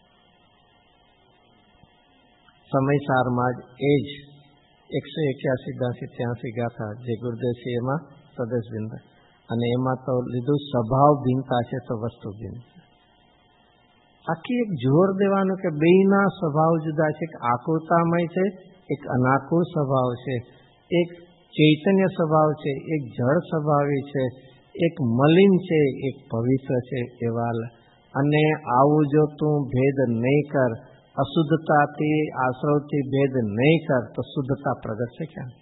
સમયસારમાં જ એ જ એકસો એક્યાસી દાસી ત્યાંસી ગાથા જે ગુરુદેવ છે એમાં સદેશ ભિન્ન, અને એમાં તો લીધું સ્વભાવ ભિન્નતા છે તો વસ્તુ ભિન્ન. આખી એક જોર દેવાનું કે બેયના સ્વભાવ જુદા છે. એક આકુરતામય છે, એક અનાકુર સ્વભાવ છે, એક ચૈતન્ય સ્વભાવ છે, એક જળ સ્વભાવી છે, એક મલિન છે, એક પવિત્ર છે. એવા અને આવું જો તું ભેદ નહીં કર, અશુદ્ધતાથી આશ્રવથી ભેદ નહીં કર તો શુદ્ધતા પ્રગટ છે ક્યાં?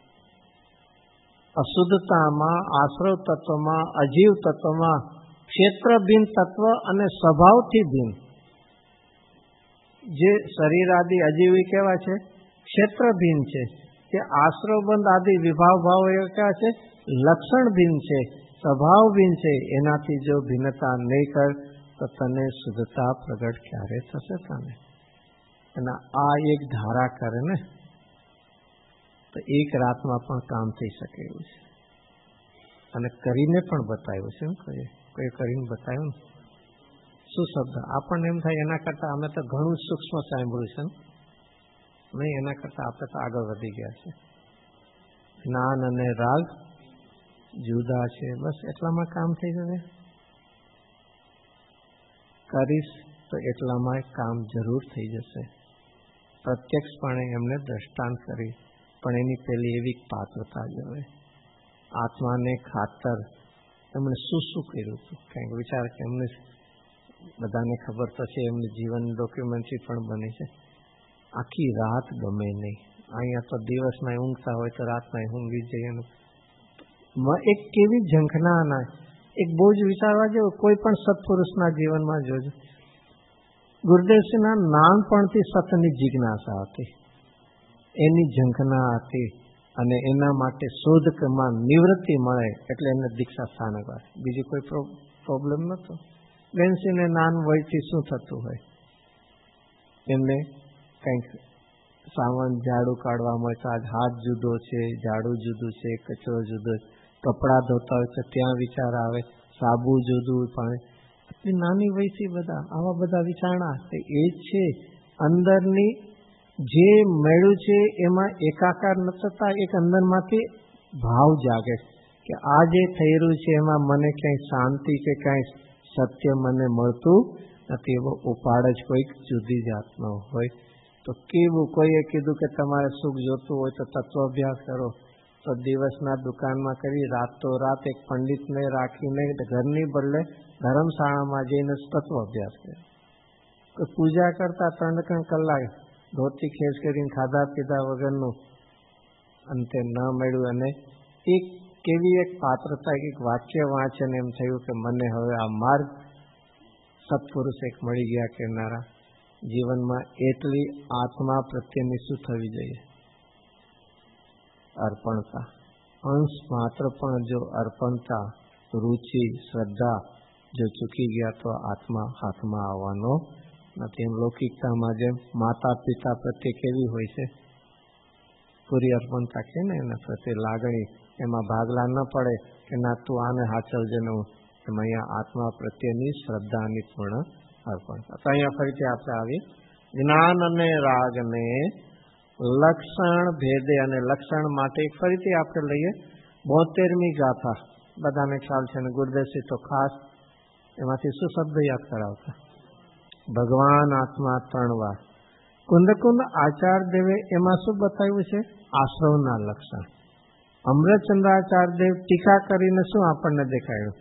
અશુદ્ધતામાં, આશ્રવ તત્વમાં, અજીવ તત્વમાં ક્ષેત્ર ભિન્ન તત્વ અને સ્વભાવથી ભિન્ન. જે શરીર આદિ અજીવી કેવા છે? ક્ષેત્ર ભિન્ન છે. જે આશ્રવબંધ આદિ વિભાવ ભાવ એવા કેવા છે? લક્ષણ ભિન્ન છે, સ્વભાવ ભિન્ન છે. એનાથી જો ભિન્નતા નહીં કર તો તને શુદ્ધતા પ્રગટ ક્યારે થશે? તને અને આ એક ધારા કરે ને તો એક રાતમાં પણ કામ થઈ શકે એવું છે. અને કરીને પણ બતાવ્યું છે. એમ કહીએ કોઈ કરીને બતાવ્યું ને શું શબ્દ? આપણને એમ થાય એના કરતાં અમે તો ઘણું સૂક્ષ્મ સાંભળ્યું છે નહીં, એના કરતાં આપણે તો આગળ વધી ગયા છે. જ્ઞાન અને રાગ જુદા છે, બસ એટલામાં કામ થઈ જશે. કરીશ તો એટલામાં કામ જરૂર થઈ જશે. પ્રત્યક્ષપણે એમને દ્રષ્ટાંત કરી, પણ એની પેલી એવી પાત્રતા જ હોય. આત્માને ખાતર એમણે શું શું કર્યું હતું? કંઈક વિચાર કે એમને બધાને ખબર તો છે, એમની જીવન ડોક્યુમેન્ટરી પણ બની છે. આખી રાત ગમે નહીં. અહીંયા તો દિવસમાં ઊંઘતા હોય તો રાતમાં ઊંઘી જઈએ. એક કેવી ઝંખના ના, એક બહુ જ વિચારવા જેવું કોઈ પણ સત્પુરુષના જીવનમાં જોજો. ગુરુદેવસિંહના નાનપણથી સતની જિજ્ઞાસા હતી, એની ઝંખના હતી, અને એના માટે શોધમાં નિવૃત્તિ મળે એટલે એમને દીક્ષા સ્થાનક હોય. બીજી કોઈ પ્રોબ્લેમ નહોતો. બેનસિંહને નાન વયથી શું થતું હોય, એમને કંઈક સામાન ઝાડુ કાઢવામાં હોય તો આજ હાથ જુદો છે, ઝાડુ જુદું છે, કચરો જુદો છે, કપડાં ધોતા હોય તો ત્યાં વિચાર આવે, સાબુ જુદું, પાણી. એટલી નાની વયથી બધા આવા બધા વિચારણા. એ જ છે અંદરની જે મેળ્યું છે એમાં એકાકાર ન થતા એક અંદરમાંથી ભાવ જાગે. કે આ જે થઈ રહ્યું છે એમાં મને ક્યાંય શાંતિ કે કાંઈ સત્ય મને મળતું નથી, એવો ઉપાડ જ કોઈક જુદી જાતનો હોય. તો કેવું, કોઈએ કીધું કે તમારે સુખ જોતું હોય તો તત્વ અભ્યાસ કરો, તો દિવસના દુકાનમાં કરી રાતો રાત એક પંડિતને રાખીને ઘરની બદલે ધર્મશાળામાં જઈને તત્વ અભ્યાસ કરે. કોઈ પૂજા કરતા ત્રણ ત્રણ કલાક ધોતી ખેસ કરીને ખાધા પીધા વગરનું, અંતે ન મળ્યું. અને એક કેવી એક પાત્રતા, એક વાક્ય વાંચીને એમ થયું કે મને હવે આ માર્ગ સત્પુરુષ એક મળી ગયા કેનારા. જીવનમાં એટલી આત્મા પ્રત્યેની શું થવી જોઈએ? અર્પણતા. અંશ માત્ર પણ જો અર્પણતા, રુચિ, શ્રદ્ધા જો ચૂકી ગયા તો આત્મા હાથમાં આવવાનો નથી. એમ લૌકિકતામાં જેમ માતા પિતા પ્રત્યે કેવી હોય છે, પૂરી અર્પણતા કે ને એના પ્રત્યે લાગણી, એમાં ભાગલા ન પડે કે ના તું આને હાચવજે ને, એમ અહીંયા આત્મા પ્રત્યેની શ્રદ્ધાની પૂર્ણ અર્પણતા. તો અહીંયા ફરીથી આપણે આવી જ્ઞાન અને રાગને લક્ષણ ભેદે, અને લક્ષણ માટે ફરીથી આપણે લઈએ બોતેરમી ગાથા, બધાને ખ્યાલ છે. અને ગુરુદેવસિંહ તો ખાસ એમાંથી શું શબ્દ યાદ કરાવતા? ભગવાન આત્મા ત્રણ વાર. કુંદકુંદ આચાર્ય દેવે એમાં શું બતાવ્યું છે? આશ્રવના લક્ષણ. અમૃતચંદ્રાચાર્ય દેવ ટીકા કરીને શું આપણને દેખાડ્યું?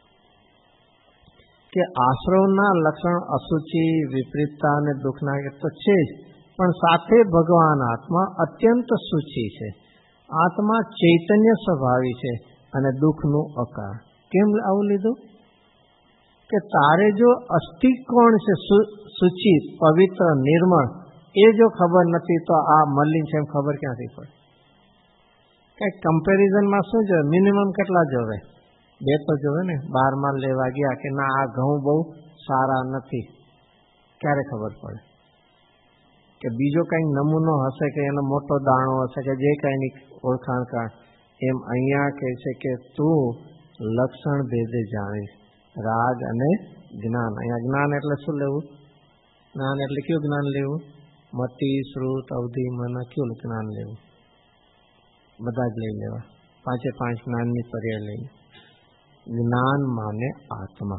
કે આશ્રવના લક્ષણ અસુચિ, વિપરીતતા અને દુઃખના તો છે જ, પણ સાથે ભગવાન આત્મા અત્યંત સૂચિ છે. આત્મા ચૈતન્ય સ્વભાવી છે અને દુઃખનું અકાળ. કેમ આવું લીધું? કે તારે જો અસ્થિ કોણ છે, સૂચિ, પવિત્ર, નિર્મળ, એ જો ખબર નથી તો આ મલિન છે એમ ખબર ક્યાંથી પડે? કંઈક કમ્પેરિઝનમાં શું જોવે? મિનિમમ કેટલા જોવે? બે તો જોવે ને. બારમાં લેવા ગયા કે ના આ ઘઉં બહુ સારા નથી, ક્યારે ખબર પડે? કે બીજો કંઈક નમૂનો હશે કે એનો મોટો દાણો હશે કે જે કંઈની ઓળખાણ કાઢ. એમ અહીંયા કહે છે કે તું લક્ષણ ભેદે જાણીશ, રાગ અને જ્ઞાન. અહીંયા જ્ઞાન એટલે શું લેવું? જ્ઞાન એટલે કયું જ્ઞાન લેવું? મતિ, શ્રુત, અવધિ, મન, કયું જ્ઞાન લેવું? બધા જ લઈ લેવા, પાંચે પાંચ જ્ઞાનની પર્યાય લઈને. જ્ઞાન માને આત્મા.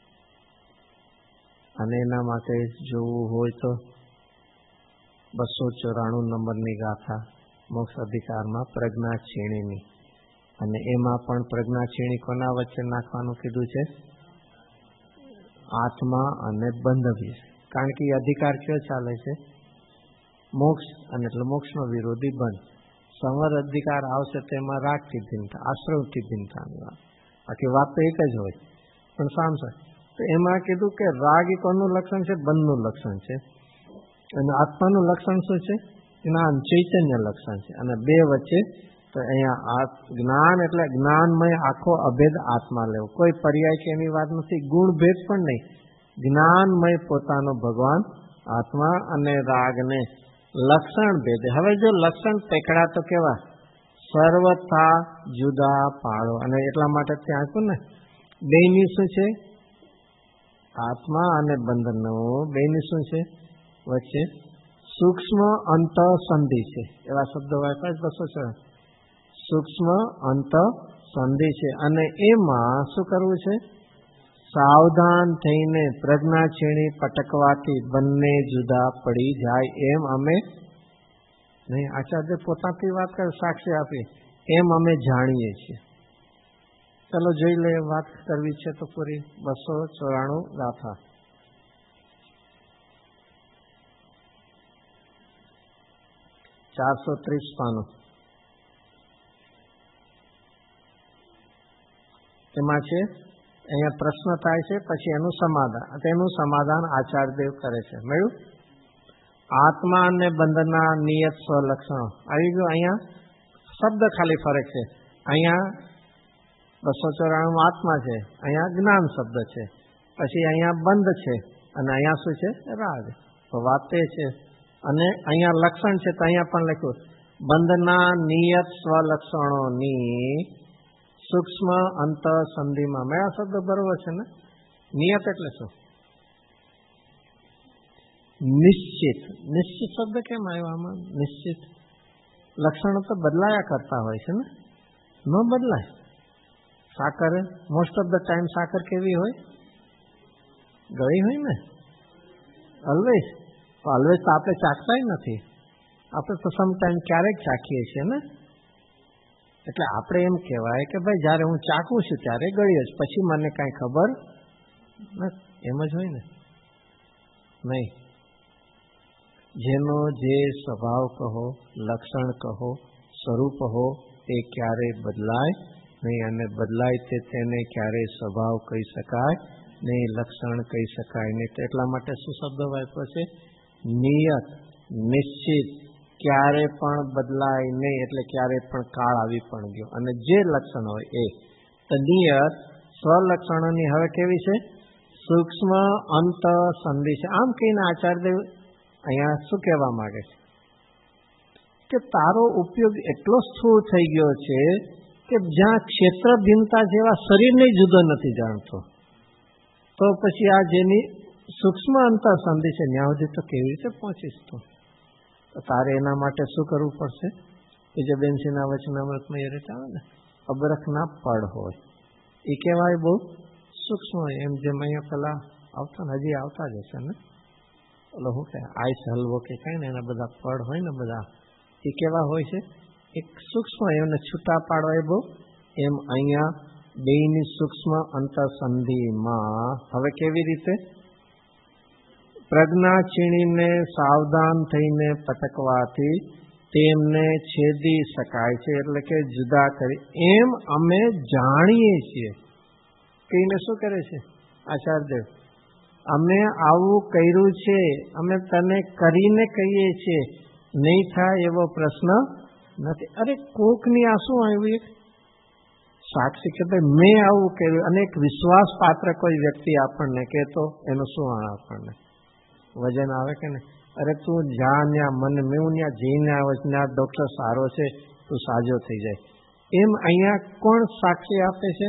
અને એના માટે જોવું હોય તો બસો ચોરાણું નંબરની ગાથા મોક્ષ અધિકારમાં પ્રજ્ઞા છીણીની. અને એમાં પણ પ્રજ્ઞા છીણી કોના વચ્ચે નાખવાનું કીધું છે? આત્મા અને બંધ વિશે. કારણ કે એ અધિકાર કયો ચાલે છે? મોક્ષ. અને એટલે મોક્ષનો વિરોધી બંધ. સંવર અધિકાર આવશે તેમાં રાગથી ભિન્નતા, આશ્રવથી ભિન્નતાની વાત. બાકી વાત તો એક જ હોય, પણ સામસે. તો એમાં કીધું કે રાગ એ કોનું લક્ષણ છે? બંધનું લક્ષણ છે. અને આત્માનું લક્ષણ શું છે? જ્ઞાન, ચૈતન્ય લક્ષણ છે. અને બે વચ્ચે તો અહીંયા જ્ઞાન એટલે જ્ઞાનમય આખો અભેદ આત્મા લેવો. કોઈ પર્યાય કે એની વાત નથી, ગુણ ભેદ પણ નહીં. જ્ઞાનમય પોતાનો ભગવાન આત્મા અને રાગને લક્ષણ ભેદે. હવે જો લક્ષણ પેકડા તો કેવા? સર્વથા જુદા પાડો. અને એટલા માટે ત્યાં આપ્યું ને, બેની શું છે? આત્મા અને બંધનો બેની શું છે? વચ્ચે સૂક્ષ્મ અંત સંધિ છે. એવા શબ્દો વાપરાય બસો છે. સૂક્ષ્મ અંત સંધિ છે. અને એમાં શું કરવું છે? સાવધાન થઈને પ્રજ્ઞા છીણી પટકવાથી બંને જુદા પડી જાય. એમ અમે નહીં, આચાર્ય પોતાથી વાત કરે, સાક્ષી આપી, એમ અમે જાણીએ છીએ. ચલો જોઈ લે, વાત કરવી છે તો પૂરી. બસો ચોરાણું ગાથા. ચારસો ત્રીસ પાનું. એમાં છે અહીંયા પ્રશ્ન થાય છે, પછી એનું સમાધાન. તેનું સમાધાન આચાર્યદેવ કરે છે. મળ્યું? આત્મા અને બંધના નિયત સ્વલક્ષણો આવી ગયું. અહીંયા શબ્દ ખાલી ફરક છે. અહીંયા બસો ચોરાણું આત્મા છે, અહીંયા જ્ઞાન શબ્દ છે. પછી અહીંયા બંધ છે અને અહીંયા શું છે? રાગ. તો વાત તે છે. અને અહીંયા લક્ષણ છે તો અહીંયા પણ લખ્યું બંધના નિયત સ્વલક્ષણોની સૂક્ષ્મ અંત સંધિમાં. મેં આ શબ્દ બરોબર છે ને? નિયત એટલે શું? નિશ્ચિત. નિશ્ચિત શબ્દ કેમ આવ્યો આમાં? નિશ્ચિત લક્ષણો તો બદલાયા કરતા હોય છે ને? ન બદલાય. સાકર મોસ્ટ ઓફ ધ ટાઈમ સાકર કેવી હોય? ગળી હોય ને ઓલવેઝ. ઓલવેઝ તો આપણે ચાખતા નથી, આપણે તો સમટાઈમ ક્યારેક ચાખીએ છીએ ને. એટલે આપણે એમ કહેવાય કે ભાઈ જ્યારે હું ચાખું છું ત્યારે ગળી જ, પછી મને કાંઈ ખબર નથી, એમ જ હોય ને? નહીં. જેનો જે સ્વભાવ કહો, લક્ષણ કહો, સ્વરૂપ હો, એ ક્યારેય બદલાય નહીં, અને બદલાય તે તેને ક્યારેય સ્વભાવ કહી શકાય નહીં, લક્ષણ કહી શકાય નહીં. તો એટલા માટે શું શબ્દ વાપર્યો છે? નિયત, નિશ્ચિત, ક્યારે પણ બદલાય નહીં, એટલે ક્યારે પણ કાળ આવી પણ ગયો. અને જે લક્ષણ હોય એ તો નિયત સ્વલક્ષણોની હવે કેવી છે? સૂક્ષ્મ અંત સંધિ છે. આમ કહીને આચાર્યદેવ અહીંયા શું કહેવા માંગે છે કે તારો ઉપયોગ એટલો સ્થૂળ થઈ ગયો છે કે જ્યાં ક્ષેત્ર ભિન્નતા જેવા શરીરને જુદો નથી જાણતો, તો પછી આ જેની સૂક્ષ્મ અંતર સંધિ છે ત્યાં સુધી તો કેવી રીતે પહોંચીશ તું? તો તારે એના માટે શું કરવું પડશે? એ જે બેનસીના વચનામૃતમાં એ રીતે આવે ને, અબરખના પડ હોય એ કહેવાય બહુ સૂક્ષ્મ હોય. એમ જેમ અહીંયા પેલા આવતા ને હજી આવતા જ હશે ને, એટલે શું કહે આઈસ હલવો કે કઈ ને એના બધા પડ હોય ને બધા, એ કેવા હોય છે? એક સૂક્ષ્મ એમને છૂટા પાડવા એ બહુ. એમ અહીંયા બેયની સૂક્ષ્મ અંતર સંધિમાં હવે કેવી રીતે પ્રજ્ઞા છીણીને સાવધાન થઈને પટકવાથી તેમને છેદી શકાય છે, એટલે કે જુદા કરી. એમ અમે જાણીએ છીએ. કહીને શું કરે છે આચાર્યદેવ? અમે આવું કર્યું છે, અમે તને કરીને કહીએ છીએ, નહીં થાય એવો પ્રશ્ન નથી. અરે કોકની આ શું આવ્યું? એક સાક્ષી કે ભાઈ મેં આવું કર્યું, અને એક વિશ્વાસ પાત્ર કોઈ વ્યક્તિ આપણને કહેતો, એનું શું આપણને વજન આવે કે નહીં? અરે તું જા ન્યા, મને મેં ત્યાં જઈને આવે ત્યાં ડોક્ટર સારો છે, તું સાજો થઈ જાય. એમ અહીંયા કોણ સાક્ષી આપે છે?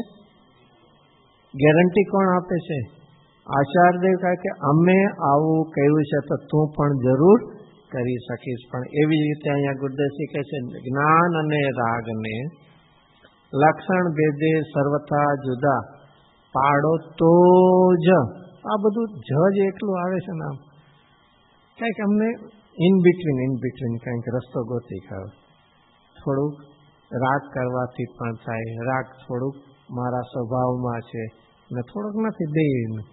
ગેરંટી કોણ આપે છે? આચાર્યદેવ કહે કે અમે આવું કહ્યું છે તો તું પણ જરૂર કરી શકીશ. પણ એવી જ રીતે અહીંયા ગુરુદેવજી કહે છે જ્ઞાન અને રાગને લક્ષણ ભેદે સર્વથા જુદા પાડો તો જ. આ બધું જ જ એકલું આવે છે ને, આમ કંઈક અમને ઇન બિટવીન ઇન બિટવીન કંઈક રસ્તો ગોતી ખાવ. થોડુંક રાગ કરવાથી પણ થાય, રાગ થોડુંક મારા સ્વભાવમાં છે ને થોડુંક નથી. બે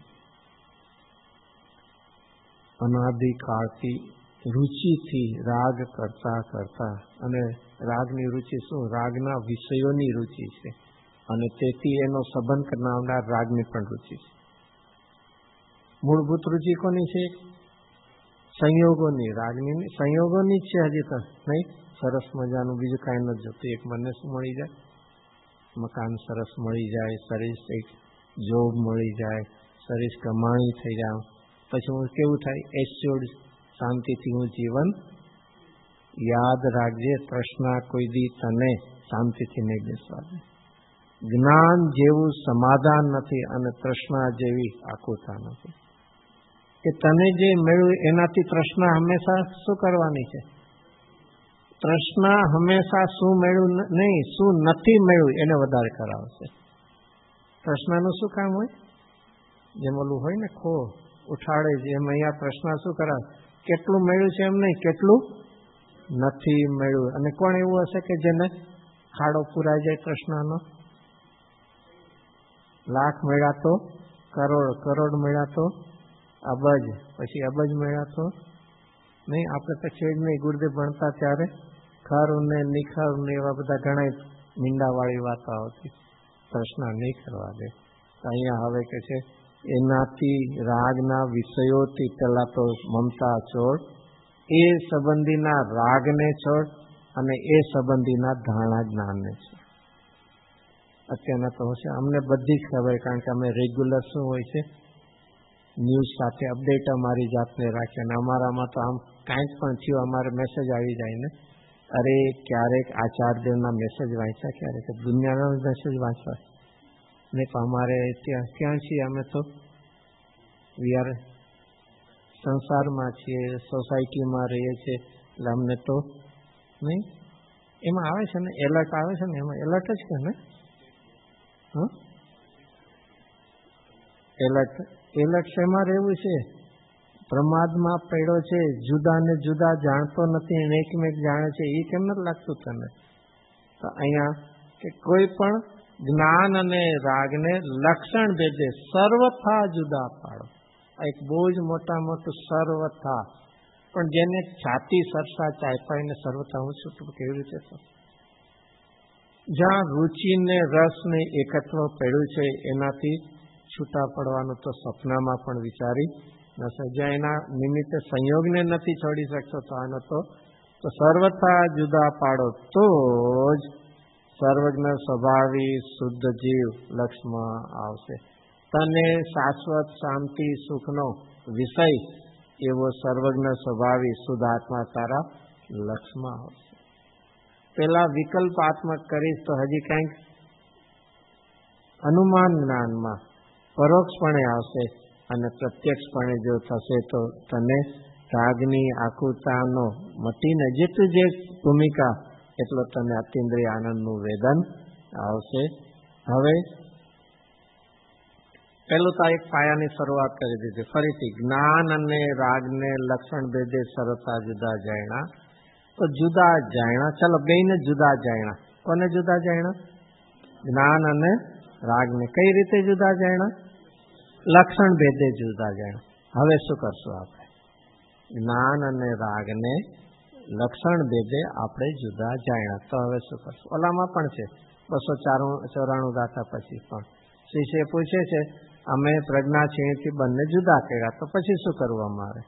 અનાદિકાળથી રુચિથી રાગ કરતા કરતા, અને રાગની રુચિ શું? રાગના વિષયોની રુચિ છે, અને તેથી એનો સંબંધ કરનાર રાગની પણ રુચિ છે. મૂળભૂત રુચિ કોની છે? સંયોગોની. રાગની સંયોગોની જ છે હજી તો નહીં. સરસ મજાનું બીજું કાંઈ નથી જોતું. એક મને શું મળી જાય? મકાન સરસ મળી જાય, સરસ એક જોબ મળી જાય, સરસ કમાણી થઈ જાય, પછી હું કેવું થાય? એસ્યોર્ડ શાંતિથી હું જીવન. યાદ રાખજે, તૃષ્ણા કોઈ દી તને શાંતિથી નહીં બેસવા દે. જ્ઞાન જેવું સમાધાન નથી, અને તૃષ્ણા જેવી આકુતા નથી. કે તને જે મળ્યું એનાથી તૃષ્ણા હંમેશા શું કરવાની છે? તૃષ્ણા હંમેશા શું મળ્યું નહીં, શું નથી મળ્યું એને વધારે કરાવશે. તૃષ્ણાનું શું કામ હોય? જેમ ઓલું હોય ને ખો ઉઠાડે છે, એમ અહીંયા તૃષ્ણા શું કરાવે? કેટલું મળ્યું છે એમ નહીં, કેટલું નથી મળ્યું. અને કોણ એવું હશે કે જેને ખાડો પુરાઈ જાય તૃષ્ણાનો? લાખ મળ્યા તો કરોડ, કરોડ મળ્યા તો અબજ, પછી અબજ મળ્યા તો નહીં. આપણે તો છે જ નહીં. ગુરુદેવ ભણતા ત્યારે ખરું ને નિખરું ને એવા બધા ઘણા મીંડાવાળી વાતો આવતી. તૃષ્ણા નહીં કરવા દે. અહીંયા હવે કે છે એનાથી રાગના વિષયોથી પહેલા તો મમતા છોડ, એ સંબંધીના રાગને છોડ, અને એ સંબંધીના ધારણા જ્ઞાનને છોડ. અત્યારના તો હશે અમને બધી જ ખબર, કારણ કે અમે રેગ્યુલર શું હોય છે ન્યૂઝ સાથે અપડેટ અમારી જાતને રાખીએ. અને અમારામાં તો આમ કાંઈક પણ થયું અમારે મેસેજ આવી જાય ને. અરે ક્યારેક આચાર્યદેવના મેસેજ વાંચ્યા, ક્યારેક દુનિયાના મેસેજ વાંચવા નહીં. પણ અમારે ત્યાં ક્યાં છીએ અમે તો? વી આર સંસારમાં છીએ, સોસાયટીમાં રહીએ છીએ, એટલે અમને તો નહીં. એમાં આવે છે ને એલર્ટ આવે છે ને, એમાં એલર્ટ જ કે ને એલર્ટ એલર્ટ શેમાં રહેવું છે? પ્રમાદમાં પડ્યો છે, જુદા ને જુદા જાણતો નથી, એકમેક જાણે છે, એ કેમ નથી લાગતું તને? તો અહીંયા કે કોઈ પણ જ્ઞાન અને રાગને લક્ષણ ભેદે સર્વથા જુદા પાડો. આ એક બહુ જ મોટા મોટું સર્વથા. પણ જેને છાતી સરસા ચાયપાઈને સર્વથા હું છું કેવી રીતે થશે? જ્યાં રુચિને રસને એકત્વ પડ્યું છે એનાથી છૂટા પડવાનું તો સપનામાં પણ વિચારી ન શકે. જ્યાં એના નિમિત્તે સંયોગને નથી છોડી શકશો તો આનો તો તો સર્વથા જુદા પાડો તો જ સર્વજ્ઞ સ્વભાવી શુદ્ધ જીવ લક્ષમાં આવશે. તને શાશ્વત શાંતિ સુખનો વિષય એવો સર્વજ્ઞ સ્વભાવી શુદ્ધ આત્મા તારા લક્ષમાં આવશે. પેલા વિકલ્પાત્મક કરીશ તો હજી કંઈક અનુમાન જ્ઞાનમાં પરોક્ષપણે આવશે અને પ્રત્યક્ષપણે જો થશે તો તને રાગની આકુતાનો મટીને જેટલું જે ભૂમિકા એટલો તને અતિન્દ્રિય આનંદનું વેદન આવશે. હવે પેલું તો એક પાયાની શરૂઆત કરી દીધી. ફરીથી જ્ઞાન અને રાગને લક્ષણ ભેદે સર્વથા જુદા જાણ્યા. તો જુદા જાણ્યા, ચલો બેયને જુદા જાણ્યા. કોને જુદા જાણ્યા? જ્ઞાન અને રાગને. કઈ રીતે જુદા જાણ્યા? લક્ષણ ભેદે જુદા જાણ્યા. હવે શું કરશું આપણે? જ્ઞાન અને રાગને લક્ષણ ભેદે આપણે જુદા જાણ્યા. તો હવે શું કરશું? ઓલામાં પણ છે બસો ચોરાણું ગાથા પછી પણ શિષ્ય પૂછે છે અમે પ્રજ્ઞા છીણથી બંને જુદા કર્યા તો પછી શું કરવું અમારે?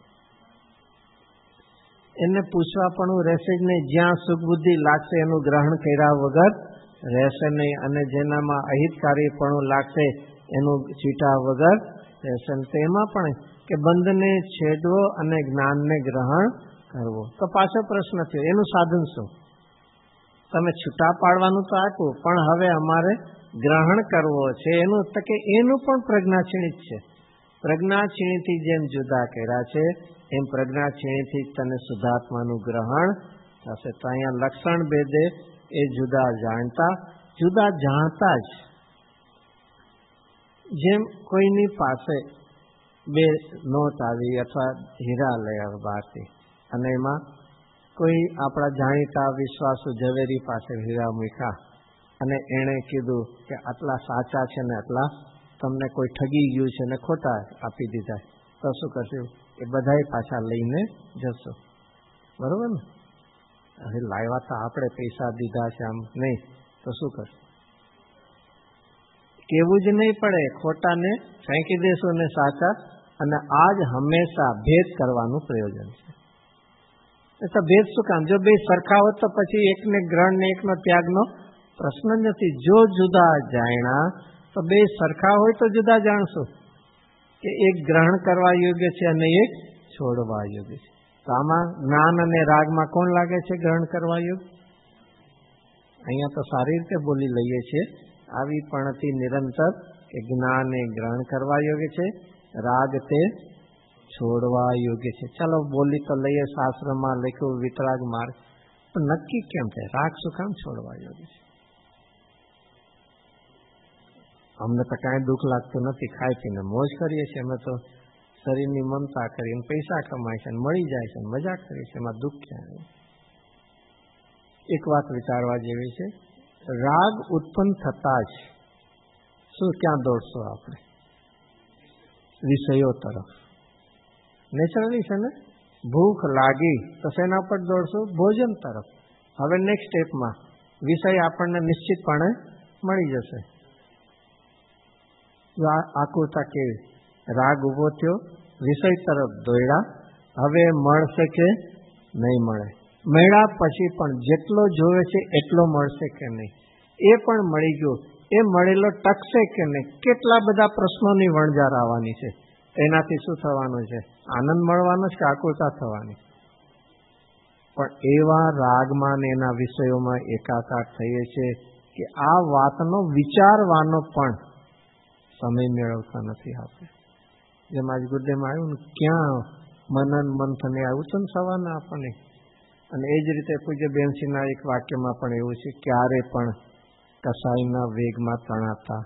એને પૂછવા પણ રહેશે જ નહીં. જ્યાં સુખ બુદ્ધિ લાગશે એનું ગ્રહણ કર્યા વગર રહેશે નહીં, અને જેનામાં અહિતકારીપણું લાગશે એનું ચીટા વગર રહેશે. તો એમાં પણ કે બંધને છેદવો અને જ્ઞાનને ગ્રહણ કરવો. તો પાછો પ્રશ્ન થયો એનું સાધન શું? તમે છૂટા પાડવાનું તો આપ્યું, પણ હવે અમારે ગ્રહણ કરવો છે એનું તો કે એનું પણ પ્રજ્ઞાક્ષીણિત છે. પ્રજ્ઞાક્ષીણિથી જેમ જુદા કર્યા છે એમ પ્રજ્ઞાક્ષીણિથી તને શુદ્ધાત્માનું ગ્રહણ થશે. તો અહીંયા લક્ષણ ભેદે એ જુદા જાણતા, જુદા જાણતા જ જેમ કોઈની પાસે બે નોટ આવી અથવા હીરા લઈ આવે બહારથી અને એમાં કોઈ આપણા જાણીતા વિશ્વાસુ ઝવેરી પાસે હીરા મૂક્યા અને એણે કીધું કે આટલા સાચા છે ને આટલા તમને કોઈ ઠગી ગયું છે ને ખોટા આપી દીધા, તો શું કરશું? એ બધાય પાછા લઈને જશો, બરોબર ને? હવે લાવ્યા તો આપણે પૈસા દીધા છે આમ નહીં, તો શું કરશું? કેવું જ નહીં પડે, ખોટાને ફેંકી દેશો ને સાચા. અને આજ હંમેશા ભેદ કરવાનું પ્રયોજન છે. તો ભેદ શું કામ? જો બે સરખા હોત તો પછી એકને ગ્રહણ ને એકનો ત્યાગનો પ્રશ્ન જ નથી. જો જુદા જાણ્યા તો બે સરખા હોય તો જુદા જાણશો કે એક ગ્રહણ કરવા યોગ્ય છે અને એક છોડવા યોગ્ય છે. તો આમાં જ્ઞાન અને રાગમાં કોણ લાગે છે ગ્રહણ કરવા યોગ્ય? અહીંયા તો સારી રીતે બોલી લઈએ છીએ આવી પણથી નિરંતર કે જ્ઞાન એ ગ્રહણ કરવા યોગ્ય છે, રાગ તે છોડવા યોગ્ય છે. ચાલો બોલી તો લઈએ, શાસ્ત્રમાં લખ્યું વિતરાગ માર્ગ, પણ નક્કી કેમ થાય રાગ શું કામ છોડવા યોગ્ય છે? અમને તો કાંઈ દુઃખ લાગતું નથી, ખાઈ પીને મોજ કરીએ છીએ. અમે તો શરીરની મમતા કરીને પૈસા કમાય છે, મળી જાય છે, મજા કરીએ છીએ, એમાં દુઃખ ક્યાં? એક વાત વિચારવા જેવી છે, રાગ ઉત્પન્ન થતા જ શું ક્યાં દોડશો આપણે? વિષયો તરફ. નેચરલી છે ને, ભૂખ લાગી તો શેના પર દોડશો? ભોજન તરફ. હવે નેક્સ્ટ સ્ટેપમાં વિષય આપણને નિશ્ચિતપણે મળી જશે. આકુરતા કેવી? રાગ ઉભો થયો, વિષય તરફ દોડ્યા, હવે મળશે કે નહીં મળે? મળ્યા પછી પણ જેટલો જોવે છે એટલો મળશે કે નહીં? એ પણ મળી ગયો, એ મળેલો ટકશે કે નહીં? કેટલા બધા પ્રશ્નોની વણઝાર આવવાની છે. એનાથી શું થવાનું છે? આનંદ મળવાનો છે કે આકુરતા થવાની? પણ એવા રાગમાં ને એના વિષયોમાં એકાકાર થઈએ છે કે આ વાતનો વિચારવાનો પણ સમય મેળવતા નથી આપણે. જેમ આજ ગુરુદેવમાં આવ્યું ને, ક્યાં મનન મંથને આવ્યું છે ને સવારના આપણને. અને એ જ રીતે પૂજ્ય બેનસિંહના એક વાક્યમાં પણ એવું છે, ક્યારે પણ કસાઈના વેગમાં તણાતા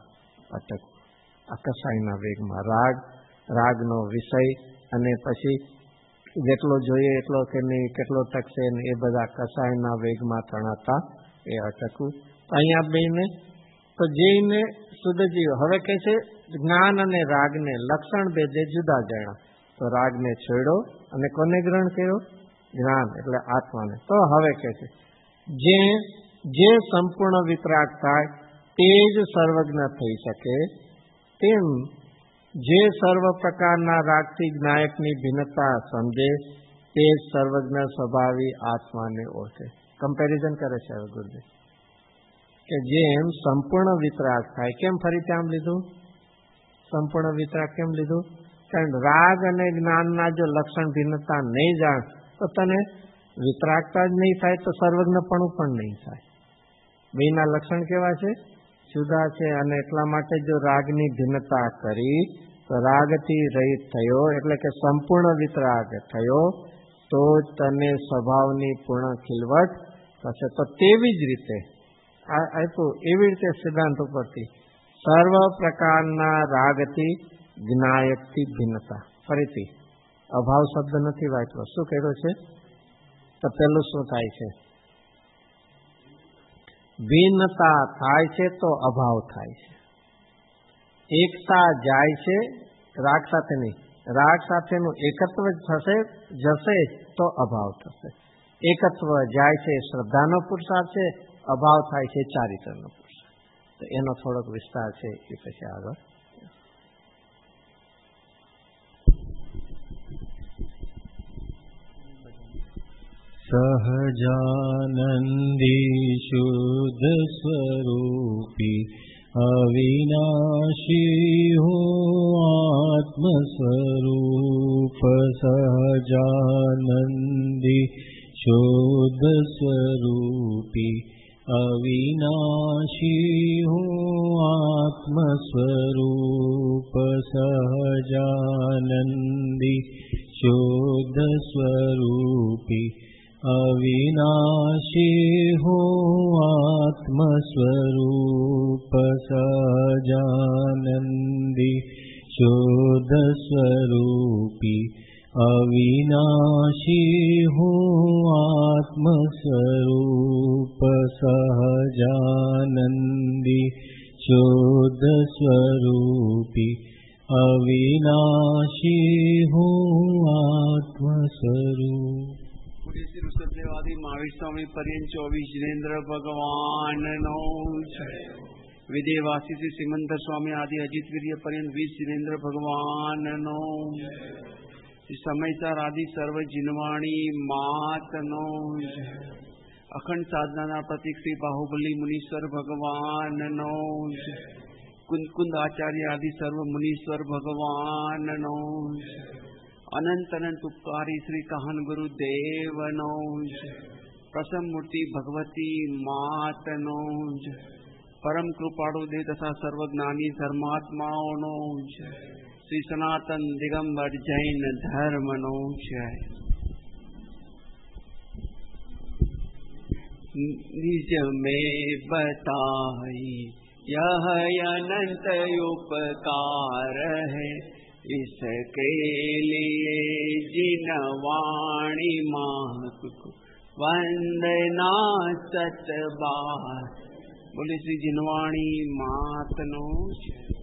અટકવું. આ કસાયના વેગમાં રાગ, રાગનો વિષય અને પછી જેટલો જોઈએ એટલો કે નહીં, કેટલો ટકશે ને એ બધા કસાયના વેગમાં તણાતા એ અટકવું. અહીંયા બેને તો જઈને શુદ્ધ જીવ હવે કહે છે જ્ઞાન અને રાગને લક્ષણ ભેદે જુદા જાણ્યા. તો રાગને છોડ્યો અને કોને ગ્રહણ કર્યો? જ્ઞાન એટલે આત્માને. તો હવે કહે છે જે જે સંપૂર્ણ વિતરાગ થાય તે જ સર્વજ્ઞ થઈ શકે, તેમ જે સર્વ પ્રકારના રાગથી જ્ઞાયકની ભિન્નતા સમજે તે જ સર્વજ્ઞ સ્વભાવી આત્માને ઓળખે. કમ્પેરિઝન કરે છે હવે ગુરુજી કે જેમ સંપૂર્ણ વિતરાગ થાય. કેમ ફરીથી આમ લીધું? સંપૂર્ણ વિતરાગ કેમ લીધું? કારણ રાગ અને જ્ઞાનના જો લક્ષણ ભિન્નતા નહીં જાણ તો તને વિતરાગતા જ નહીં થાય, તો સર્વજ્ઞપણું પણ નહીં થાય. બેના લક્ષણ કેવા છે? જુદા છે. અને એટલા માટે જો રાગની ભિન્નતા કરી તો રાગથી રહિત થયો એટલે કે સંપૂર્ણ વિતરાગ થયો તો તને સ્વભાવની પૂર્ણ ખીલવટ થશે. તો તેવી જ રીતે આપ્યું એવી રીતે સિદ્ધાંત ઉપરથી સર્વ પ્રકારના રાગથી જ્ઞાયકથી ભિન્નતા. ફરીથી અભાવ શબ્દ નથી વાંચ્યો. શું કહ્યું છે? તો પેલું શું થાય છે? ભિન્નતા થાય છે તો અભાવ થાય છે. એકતા જાય છે રાગ સાથે નહીં, રાગ સાથેનું એકત્વ થશે જશે તો અભાવ થશે. એકત્વ જાય છે શ્રદ્ધાનો પુરુષાર્થ છે, અભાવ થાય છે ચારિત્રનો પુરુષાર્થ. તો એનો થોડોક વિસ્તાર છે એ પછી આગળ. સહજાનંદી શુદ્ધ સ્વરૂપી અવિનાશી હો આત્મ સ્વરૂપ. સહજાનંદી શુદ્ધ સ્વરૂપી અવિનાશી હો આત્મ સ્વરૂપ. સહજાનંદી શુદ્ધ સ્વરૂપી અવિનાશી હો આત્મ સ્વરૂપ. સહજાનંદી શુદ્ધ સ્વરૂપી અવિનાશી હો આત્મ સ્વરૂપ. સહજાનંદી શુદ્ધ સ્વરૂપી અવિનાશી હો આત્મ સ્વરૂપ. શ્રી ઋષભદેવાદી મહાવીર સ્વામી પર્યંત ચોવીસ જિનેન્દ્ર ભગવાનનો વિદેવાસી શ્રી સિમંદર સ્વામી આદિ અજીતવીર્ય પર્યંત વીસ જિનેન્દ્ર ભગવાનનો સમયસર આદિ સર્વ જીનવાણી માતનો અખંડ સાધનાના પ્રતિક શ્રી બાહુબલી મુનીશ્વર ભગવાનનો કુંદ આચાર્ય આદિ સર્વ મુનીશ્વર ભગવાનનો અનંત અનંત ઉપકારી શ્રી કાહન ગુરુદેવનો પ્રસન્ન મૂર્તિ ભગવતી માતનો પરમ કૃપાળુ દેવ તથા સર્વજ્ઞાની ધર્માત્માઓનો શ્રી સનાતન દિગંબર જૈન ધર્મનો જય. નિજ મેં बताई यह अनंत उपकार है इसके लिए जिनवाणी मात को वंदना सत बार. बोले श्री जिनवाणी मात नो.